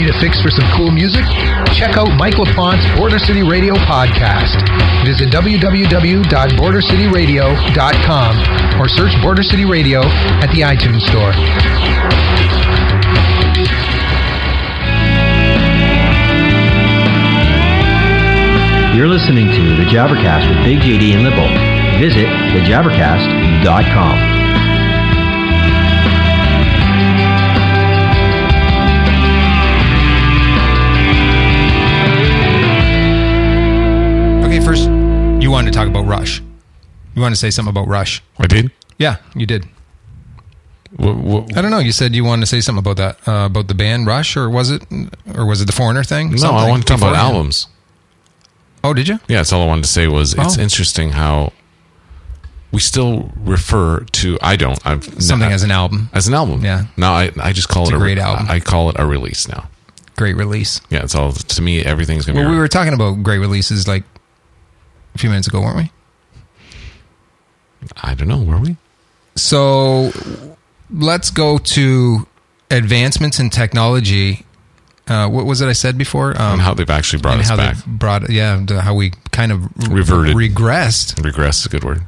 Need a fix for some cool music? Check out Mike LaPonte's Border City Radio podcast. Visit www.bordercityradio.com or search Border City Radio at the iTunes Store. You're listening to The Jabbercast with Big JD and Lippo. Visit thejabbercast.com. Okay, first, you wanted to talk about Rush. You wanted to say something about Rush. I did? Yeah, you did. What? I don't know. You said you wanted to say something about that, about the band Rush, or was it the Foreigner thing? No, Something I want to talk about beforehand. albums. Oh, did you? Yeah, that's all I wanted to say was it's Oh. interesting how we still refer to, Something as an album. As an album. Yeah. Now I just call It's it a great album. I call it a release now. Great release. Yeah, it's all, to me, everything's going to Well, be we were talking about great releases like a few minutes ago, weren't we? I don't know, were we? So let's go to advancements in technology. What was it I said before? And how they've actually brought and us how back. they brought, how we kind of Reverted. regressed. Regress is a good word.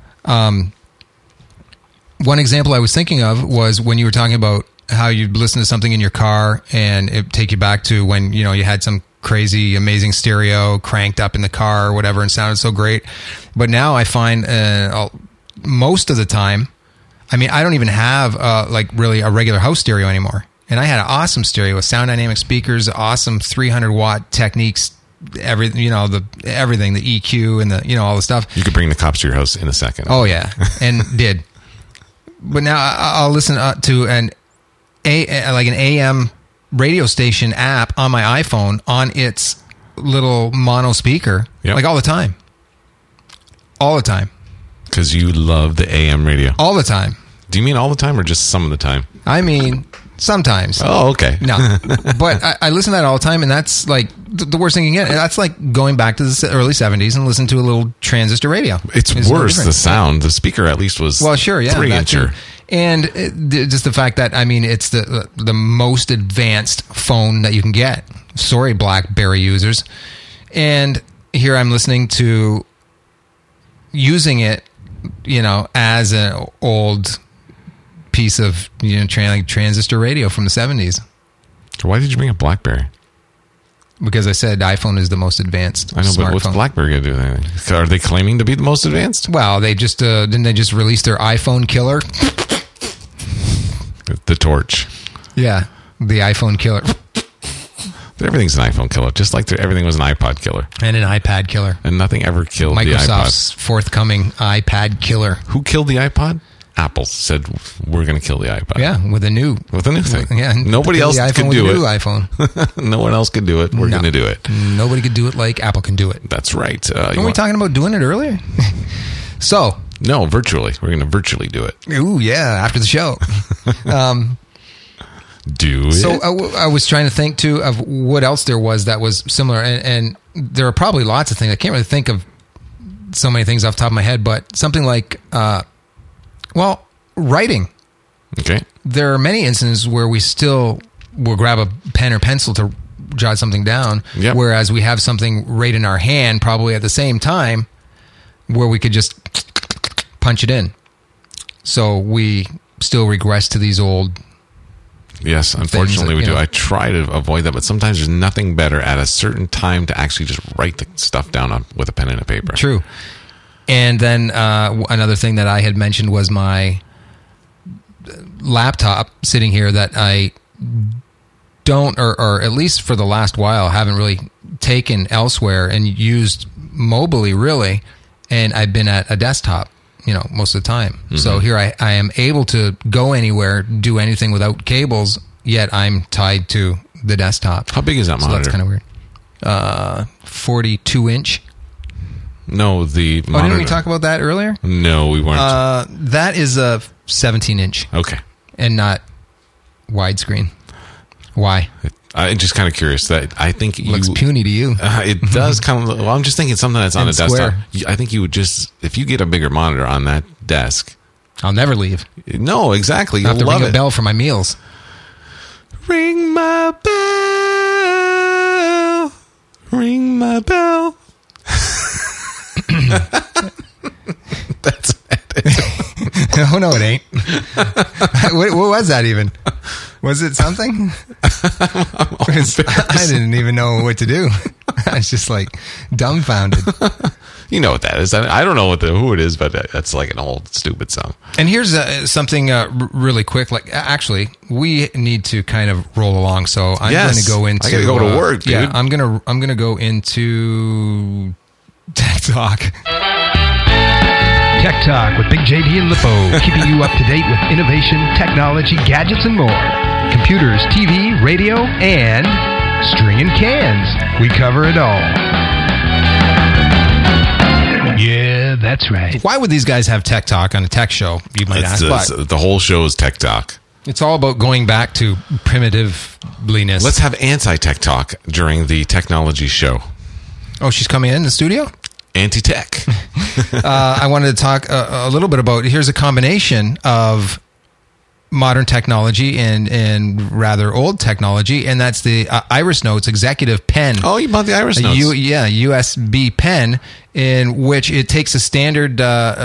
One example I was thinking of was when you were talking about how you'd listen to something in your car and it take you back to when, you had some crazy, amazing stereo cranked up in the car or whatever and sounded so great. But now I find most of the time, I don't even have really a regular house stereo anymore. And I had an awesome stereo with sound dynamic speakers, awesome 300 watt Techniques, everything, everything, the EQ and the, all the stuff. You could bring the cops to your house in a second. Oh yeah, and did. But now I'll listen to an AM radio station app on my iPhone on its little mono speaker, Yep. like all the time. All the time. Because you love the AM radio. All the time. Do you mean all the time or just some of the time? I mean, sometimes. Oh, okay. No, but I listen to that all the time, and that's like the worst thing you can get. That's like going back to the early 70s and listen to a little transistor radio. It's no worse, different. the sound. The speaker at least was Well, sure, yeah, 3-incher. And just the fact that it's the most advanced phone that you can get. Sorry, BlackBerry users. And here I'm listening to using it, as an old piece of transistor radio from the 70s. Why did you bring up BlackBerry? Because I said iPhone is the most advanced. I know, but what's smartphone. BlackBerry going to do with anything? Are they claiming to be the most advanced? Well, they just didn't they just release their iPhone killer? The torch. Yeah, the iPhone killer Everything's an iPhone killer, just like everything was an iPod killer. and an iPad killer. And nothing ever killed the iPod. Microsoft's forthcoming iPad killer. Who killed the iPod? Apple said, we're going to kill the iPod. Yeah, with a new thing. Yeah, Nobody kill else the iPhone could with do a it. new iPhone. No one else could do it. We're No. going to do it. Nobody could do it like Apple can do it. That's right. Weren't we talking about doing it earlier? So, No, virtually. We're going to virtually do it. ooh, yeah, after the show. Do it. So I was trying to think too of what else there was that was similar, and there are probably lots of things. I can't really think of so many things off the top of my head, but something like, writing. Okay. There are many instances where we still will grab a pen or pencil to jot something down, Yep. whereas we have something right in our hand, probably at the same time, where we could just punch it in. So we still regress to these old. Yes, unfortunately that, we you do. know. I try to avoid that, but sometimes there's nothing better at a certain time to actually just write the stuff down with a pen and a paper. True. And then another thing that I had mentioned was my laptop sitting here that I don't, or at least for the last while, haven't really taken elsewhere and used mobily, really. And I've been at a desktop, most of the time. Mm-hmm. So here I am able to go anywhere, do anything without cables, yet I'm tied to the desktop. How big is that So monitor? that's kind of weird. 42 inch. No, the Oh, monitor. didn't we talk about that earlier? No, we weren't. That is a 17 inch okay. and not widescreen. Why? I'm just kind of curious. That I think Looks you. puny to you. It does kind of. Well, I'm just thinking something that's on a And desktop. square. I think you would just, if you get a bigger monitor on that desk. I'll never leave. No, exactly. I have to You'll love ring a it. bell for my meals. Ring my bell. Ring my bell. That's it. Oh, no, it ain't. What was that even? Was it something? 'Cause I didn't even know what to do. I was just like dumbfounded. You know what that is. I don't know who it is, but that's like an old stupid song. And here's something really quick. Like, actually, we need to kind of roll along. So I'm going to go into. I got to go to work, dude. Yeah, I'm gonna go into Tech Talk. Tech Talk with Big JD and Lippo, keeping you up to date with innovation, technology, gadgets, and more. Computers, TV, radio, and string and cans. We cover it all. Yeah, that's right. Why would these guys have Tech Talk on a tech show, you might ask? But The whole show is Tech Talk. it's all about going back to primitiveness. Let's have anti-tech talk during the technology show. Oh, she's coming in the studio? Anti-tech. I wanted to talk a little bit about, here's a combination of modern technology and rather old technology, and that's the Iris Notes Executive Pen. Oh, you bought the Iris Notes. USB pen, in which it takes a standard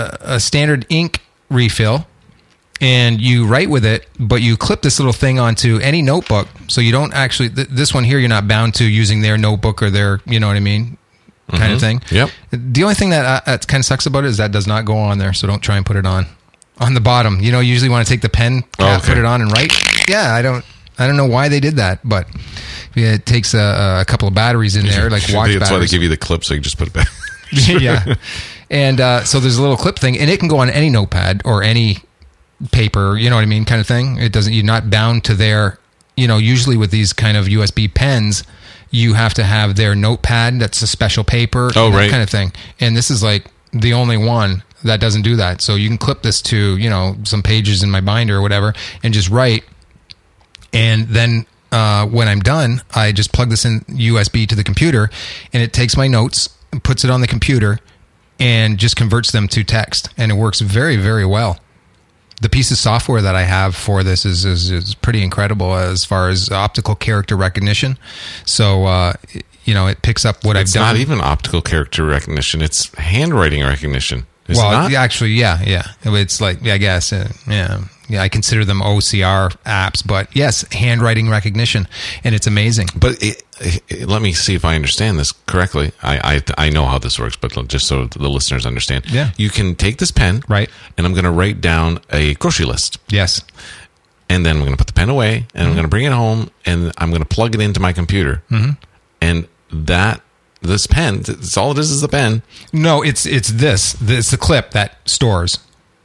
ink refill, and you write with it, but you clip this little thing onto any notebook, so you don't actually, this one here, you're not bound to using their notebook or their, you know what I mean, kind of thing. Yep. The only thing that kind of sucks about it is that does not go on there, so don't try and put it on the bottom. You know, you usually want to take the pen cap, put it on and write. Yeah, I don't know why they did that, but it takes a couple of batteries in there, like watch batteries. That's why they give you the clip, so you just put it back. Yeah. And so there's a little clip thing, and it can go on any notepad or any paper, you know what I mean, kind of thing. It doesn't, you're not bound to their, you know, usually with these kind of USB pens, you have to have their notepad that's a special paper, that kind of thing. And this is like the only one that doesn't do that. So you can clip this to, you know, some pages in my binder or whatever and just write. And then when I'm done, I just plug this in USB to the computer, and it takes my notes, puts it on the computer, and just converts them to text. And it works very, very well. The piece of software that I have for this is pretty incredible as far as optical character recognition. So, you know, it picks up what I've done. It's not even optical character recognition. It's handwriting recognition. Is it not? Actually, yeah. It's like, I guess, yeah, I consider them OCR apps, but yes, handwriting recognition, and it's amazing. But let me see if I understand this correctly. I know how this works, but just so the listeners understand. Yeah. You can take this pen, right, and I'm going to write down a grocery list. Yes. And then I'm going to put the pen away, and I'm going to bring it home, and I'm going to plug it into my computer. And this pen, it's all it is the pen. No, it's the clip that stores.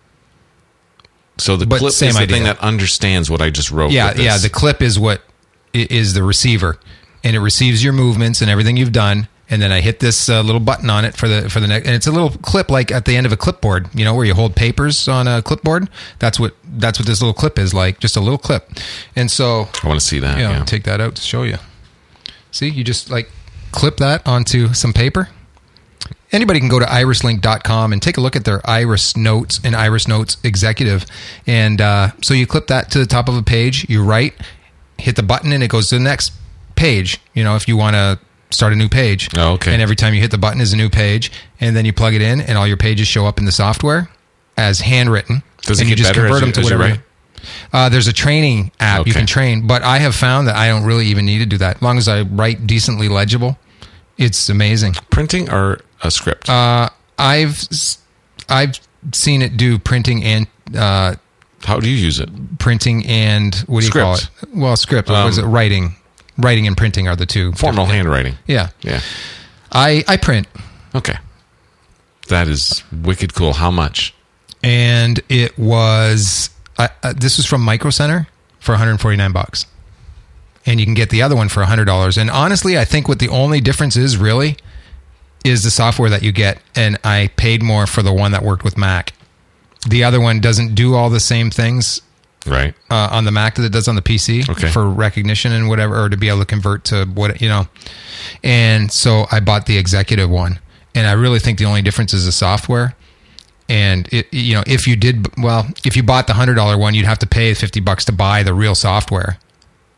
So the clip is the thing that understands what I just wrote. Yeah, the clip is what is the receiver, and it receives your movements and everything you've done. And then I hit this little button on it for the next, and it's a little clip like at the end of a clipboard. You know, where you hold papers on a clipboard. That's what this little clip is like, just a little clip. And so I want to see that. I'll take that out to show you. See, you just like clip that onto some paper. Anybody can go to irislink.com and take a look at their Iris Notes and Iris Notes Executive. And so you clip that to the top of a page, you write, hit the button, and it goes to the next page, you know, if you want to start a new page. Oh, okay. And every time you hit the button is a new page, and then you plug it in, and all your pages show up in the software as handwritten. Does it and get you just better convert them to whatever. There's a training app you can train, but I have found that I don't really even need to do that. As long as I write decently legible, it's amazing. Printing or a script? I've seen it do printing and how do you use it? Printing and what do you call it? Well, script. What was it? Writing and printing are the two. Formal handwriting. Yeah. I print. Okay, that is wicked cool. How much? And it was this was from Micro Center for $149. And you can get the other one for $100. And honestly, I think what the only difference is really is the software that you get. And I paid more for the one that worked with Mac. The other one doesn't do all the same things right on the Mac that it does on the PC for recognition and whatever, or to be able to convert to what, you know. And so I bought the executive one. And I really think the only difference is the software. And you know, if you bought the $100 one, you'd have to pay $50 to buy the real software.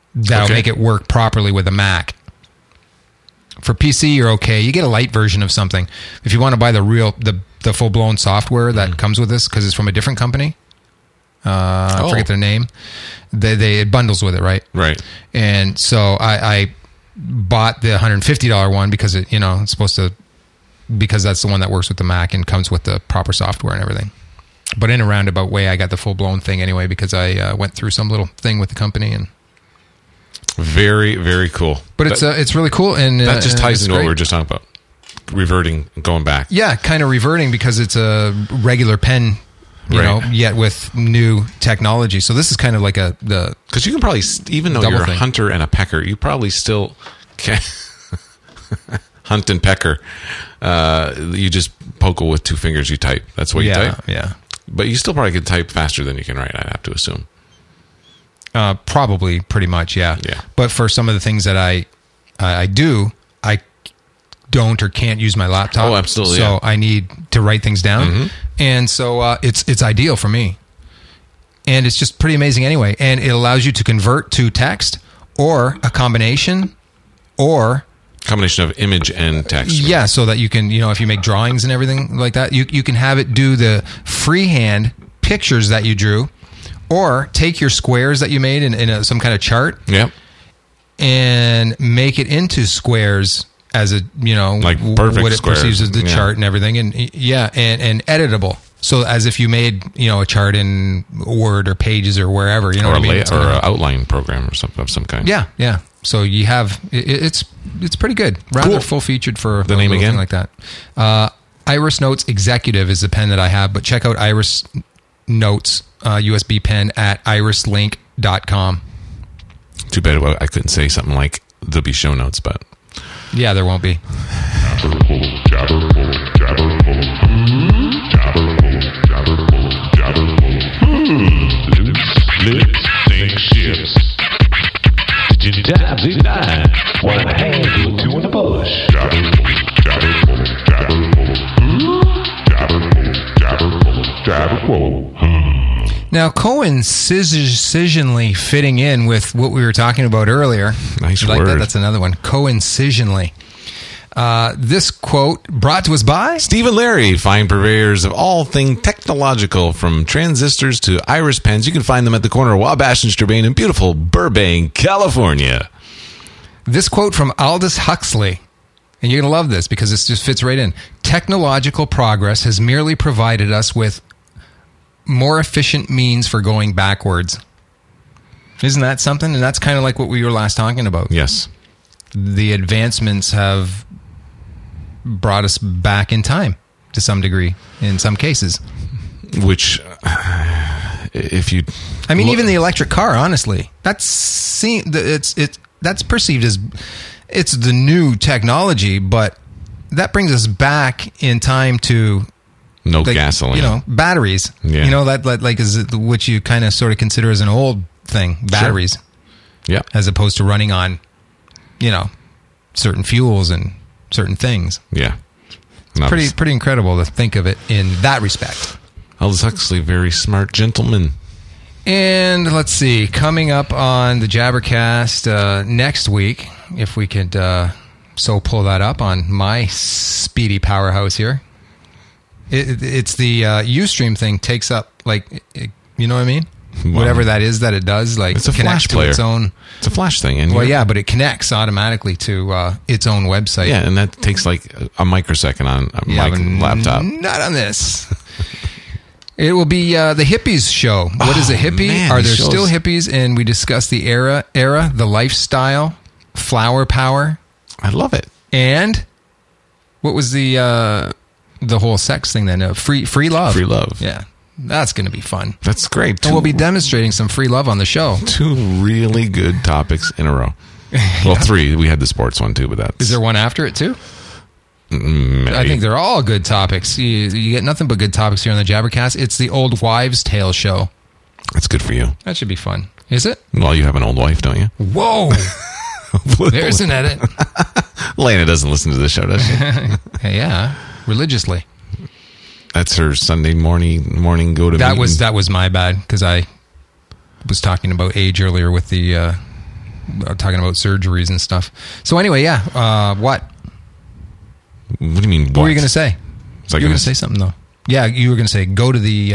that'll make it work properly with a Mac. For PC, you're okay. You get a light version of something. If you want to buy the full-blown software that comes with this, because it's from a different company, I forget their name, it bundles with it, right? Right. And so I bought the $150 one because it's supposed to, because that's the one that works with the Mac and comes with the proper software and everything. But in a roundabout way, I got the full-blown thing anyway because I went through some little thing with the company. And very, very cool. But it's really cool. And that just ties into great. what we were just talking about. Reverting, going back. Yeah, kind of reverting because it's a regular pen, you know, yet with new technology. So this is kind of like because you can probably, even though you're a hunter and a pecker, you probably still can hunt and pecker. You just poke with 2 fingers, you type. That's what you type? Yeah. But you still probably could type faster than you can write, I'd have to assume. Probably, pretty much, yeah. But for some of the things that I do, I don't or can't use my laptop. Oh, absolutely. So I need to write things down. Mm-hmm. And so it's ideal for me. And it's just pretty amazing anyway. And it allows you to convert to text or a combination of image and text. Yeah, so that you can, if you make drawings and everything like that, you can have it do the freehand pictures that you drew, or take your squares that you made in some kind of chart, and make it into squares as a, like perfect what it squares. perceives as the chart and everything, and and editable. So as if you made, a chart in Word or Pages or wherever, or an outline program or something of some kind. Yeah. So you have it's pretty good. Rather full featured for the name again like that. Iris Notes Executive is the pen that I have, but check out Iris Notes USB pen at irislink.com. Too bad I couldn't say something like there'll be show notes, but yeah, there won't be. Sink ships. One hand with 2 in the bush. Now, coincisionally fitting in with what we were talking about earlier. Nice like word. That's another one. Coincisionally. This quote brought to us by Steve and Larry, fine purveyors of all things technological, from transistors to iris pens. You can find them at the corner of Wabash and Strabane in beautiful Burbank, California. This quote from Aldous Huxley, and you're going to love this because this just fits right in. Technological progress has merely provided us with more efficient means for going backwards. Isn't that something? And that's kind of like what we were last talking about. Yes. The advancements have brought us back in time to some degree in some cases. Which, if you... I mean, even the electric car, honestly, that's perceived as it's the new technology, but that brings us back in time to gasoline. Batteries. Yeah. That is which you kind of sort of consider as an old thing, batteries. Sure. Yeah. As opposed to running on, certain fuels and certain things. Yeah. Pretty incredible to think of it in that respect. Aldous Huxley, very smart gentleman. And let's see, coming up on the Jabbercast next week, if we could so pull that up on my speedy powerhouse here. It's the Ustream thing takes up, you know what I mean? Well, whatever that is that it does, it's a flash player. Its own. It's a flash thing. And but it connects automatically to its own website. Yeah, and that takes like a microsecond on my laptop. Not on this. It will be the hippies show. What is a hippie? Man, Are there still hippies? And we discuss the era, the lifestyle, flower power. I love it. And what was the whole sex thing then? Free love. Free love. Yeah. That's going to be fun. That's great. And we'll be demonstrating some free love on the show. 2 really good topics in a row. Well, 3. We had the sports one too, but that's... Is there one after it too? Maybe. I think they're all good topics. You get nothing but good topics here on the Jabbercast. It's the old wives' tale show. That's good for you. That should be fun. Is it? Well, you have an old wife, don't you? Whoa! There's an edit. Lena doesn't listen to the show, does she? Yeah, religiously. That's her Sunday morning go to meeting. That was my bad because I was talking about age earlier with the talking about surgeries and stuff. So anyway, yeah. What? What do you mean? What What were you going to say? Was I You were gonna going to say something though. Yeah, you were going to say go to the.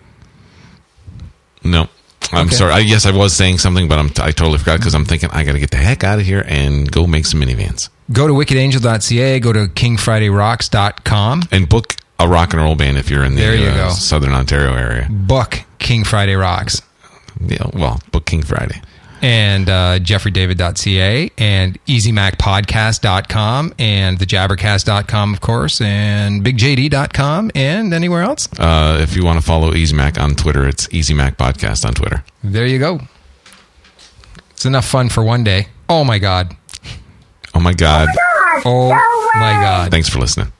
No. I'm Okay. sorry. Yes, I was saying something, but I totally forgot because I'm thinking I got to get the heck out of here and go make some minivans. Go to wickedangel.ca. Go to kingfridayrocks.com. And book a rock and roll band if you're in There you the go. Southern Ontario area. Book King Friday Rocks. Yeah, well, book King Friday. And jeffreydavid.ca and easymacpodcast.com and thejabbercast.com, of course, and bigjd.com and anywhere else. If you want to follow Easy Mac on Twitter, it's Easy Mac Podcast on Twitter. There you go. It's enough fun for one day. Oh, my God. Oh, my God. Oh, my God. Thanks for listening.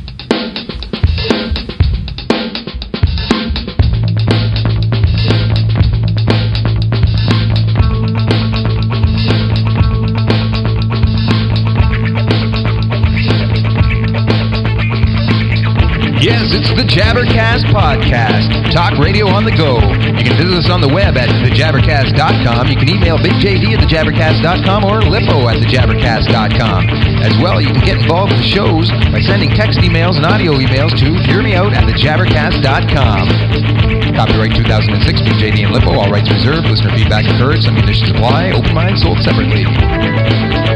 Yes, it's the Jabbercast Podcast. Talk radio on the go. You can visit us on the web at thejabbercast.com. You can email BigJD at thejabbercast.com or Lippo at thejabbercast.com. As well, you can get involved with the shows by sending text emails and audio emails to hearmeout at thejabbercast.com. Copyright 2006, BigJD and Lippo. All rights reserved. Listener feedback encouraged. Some conditions apply. Open mind sold separately.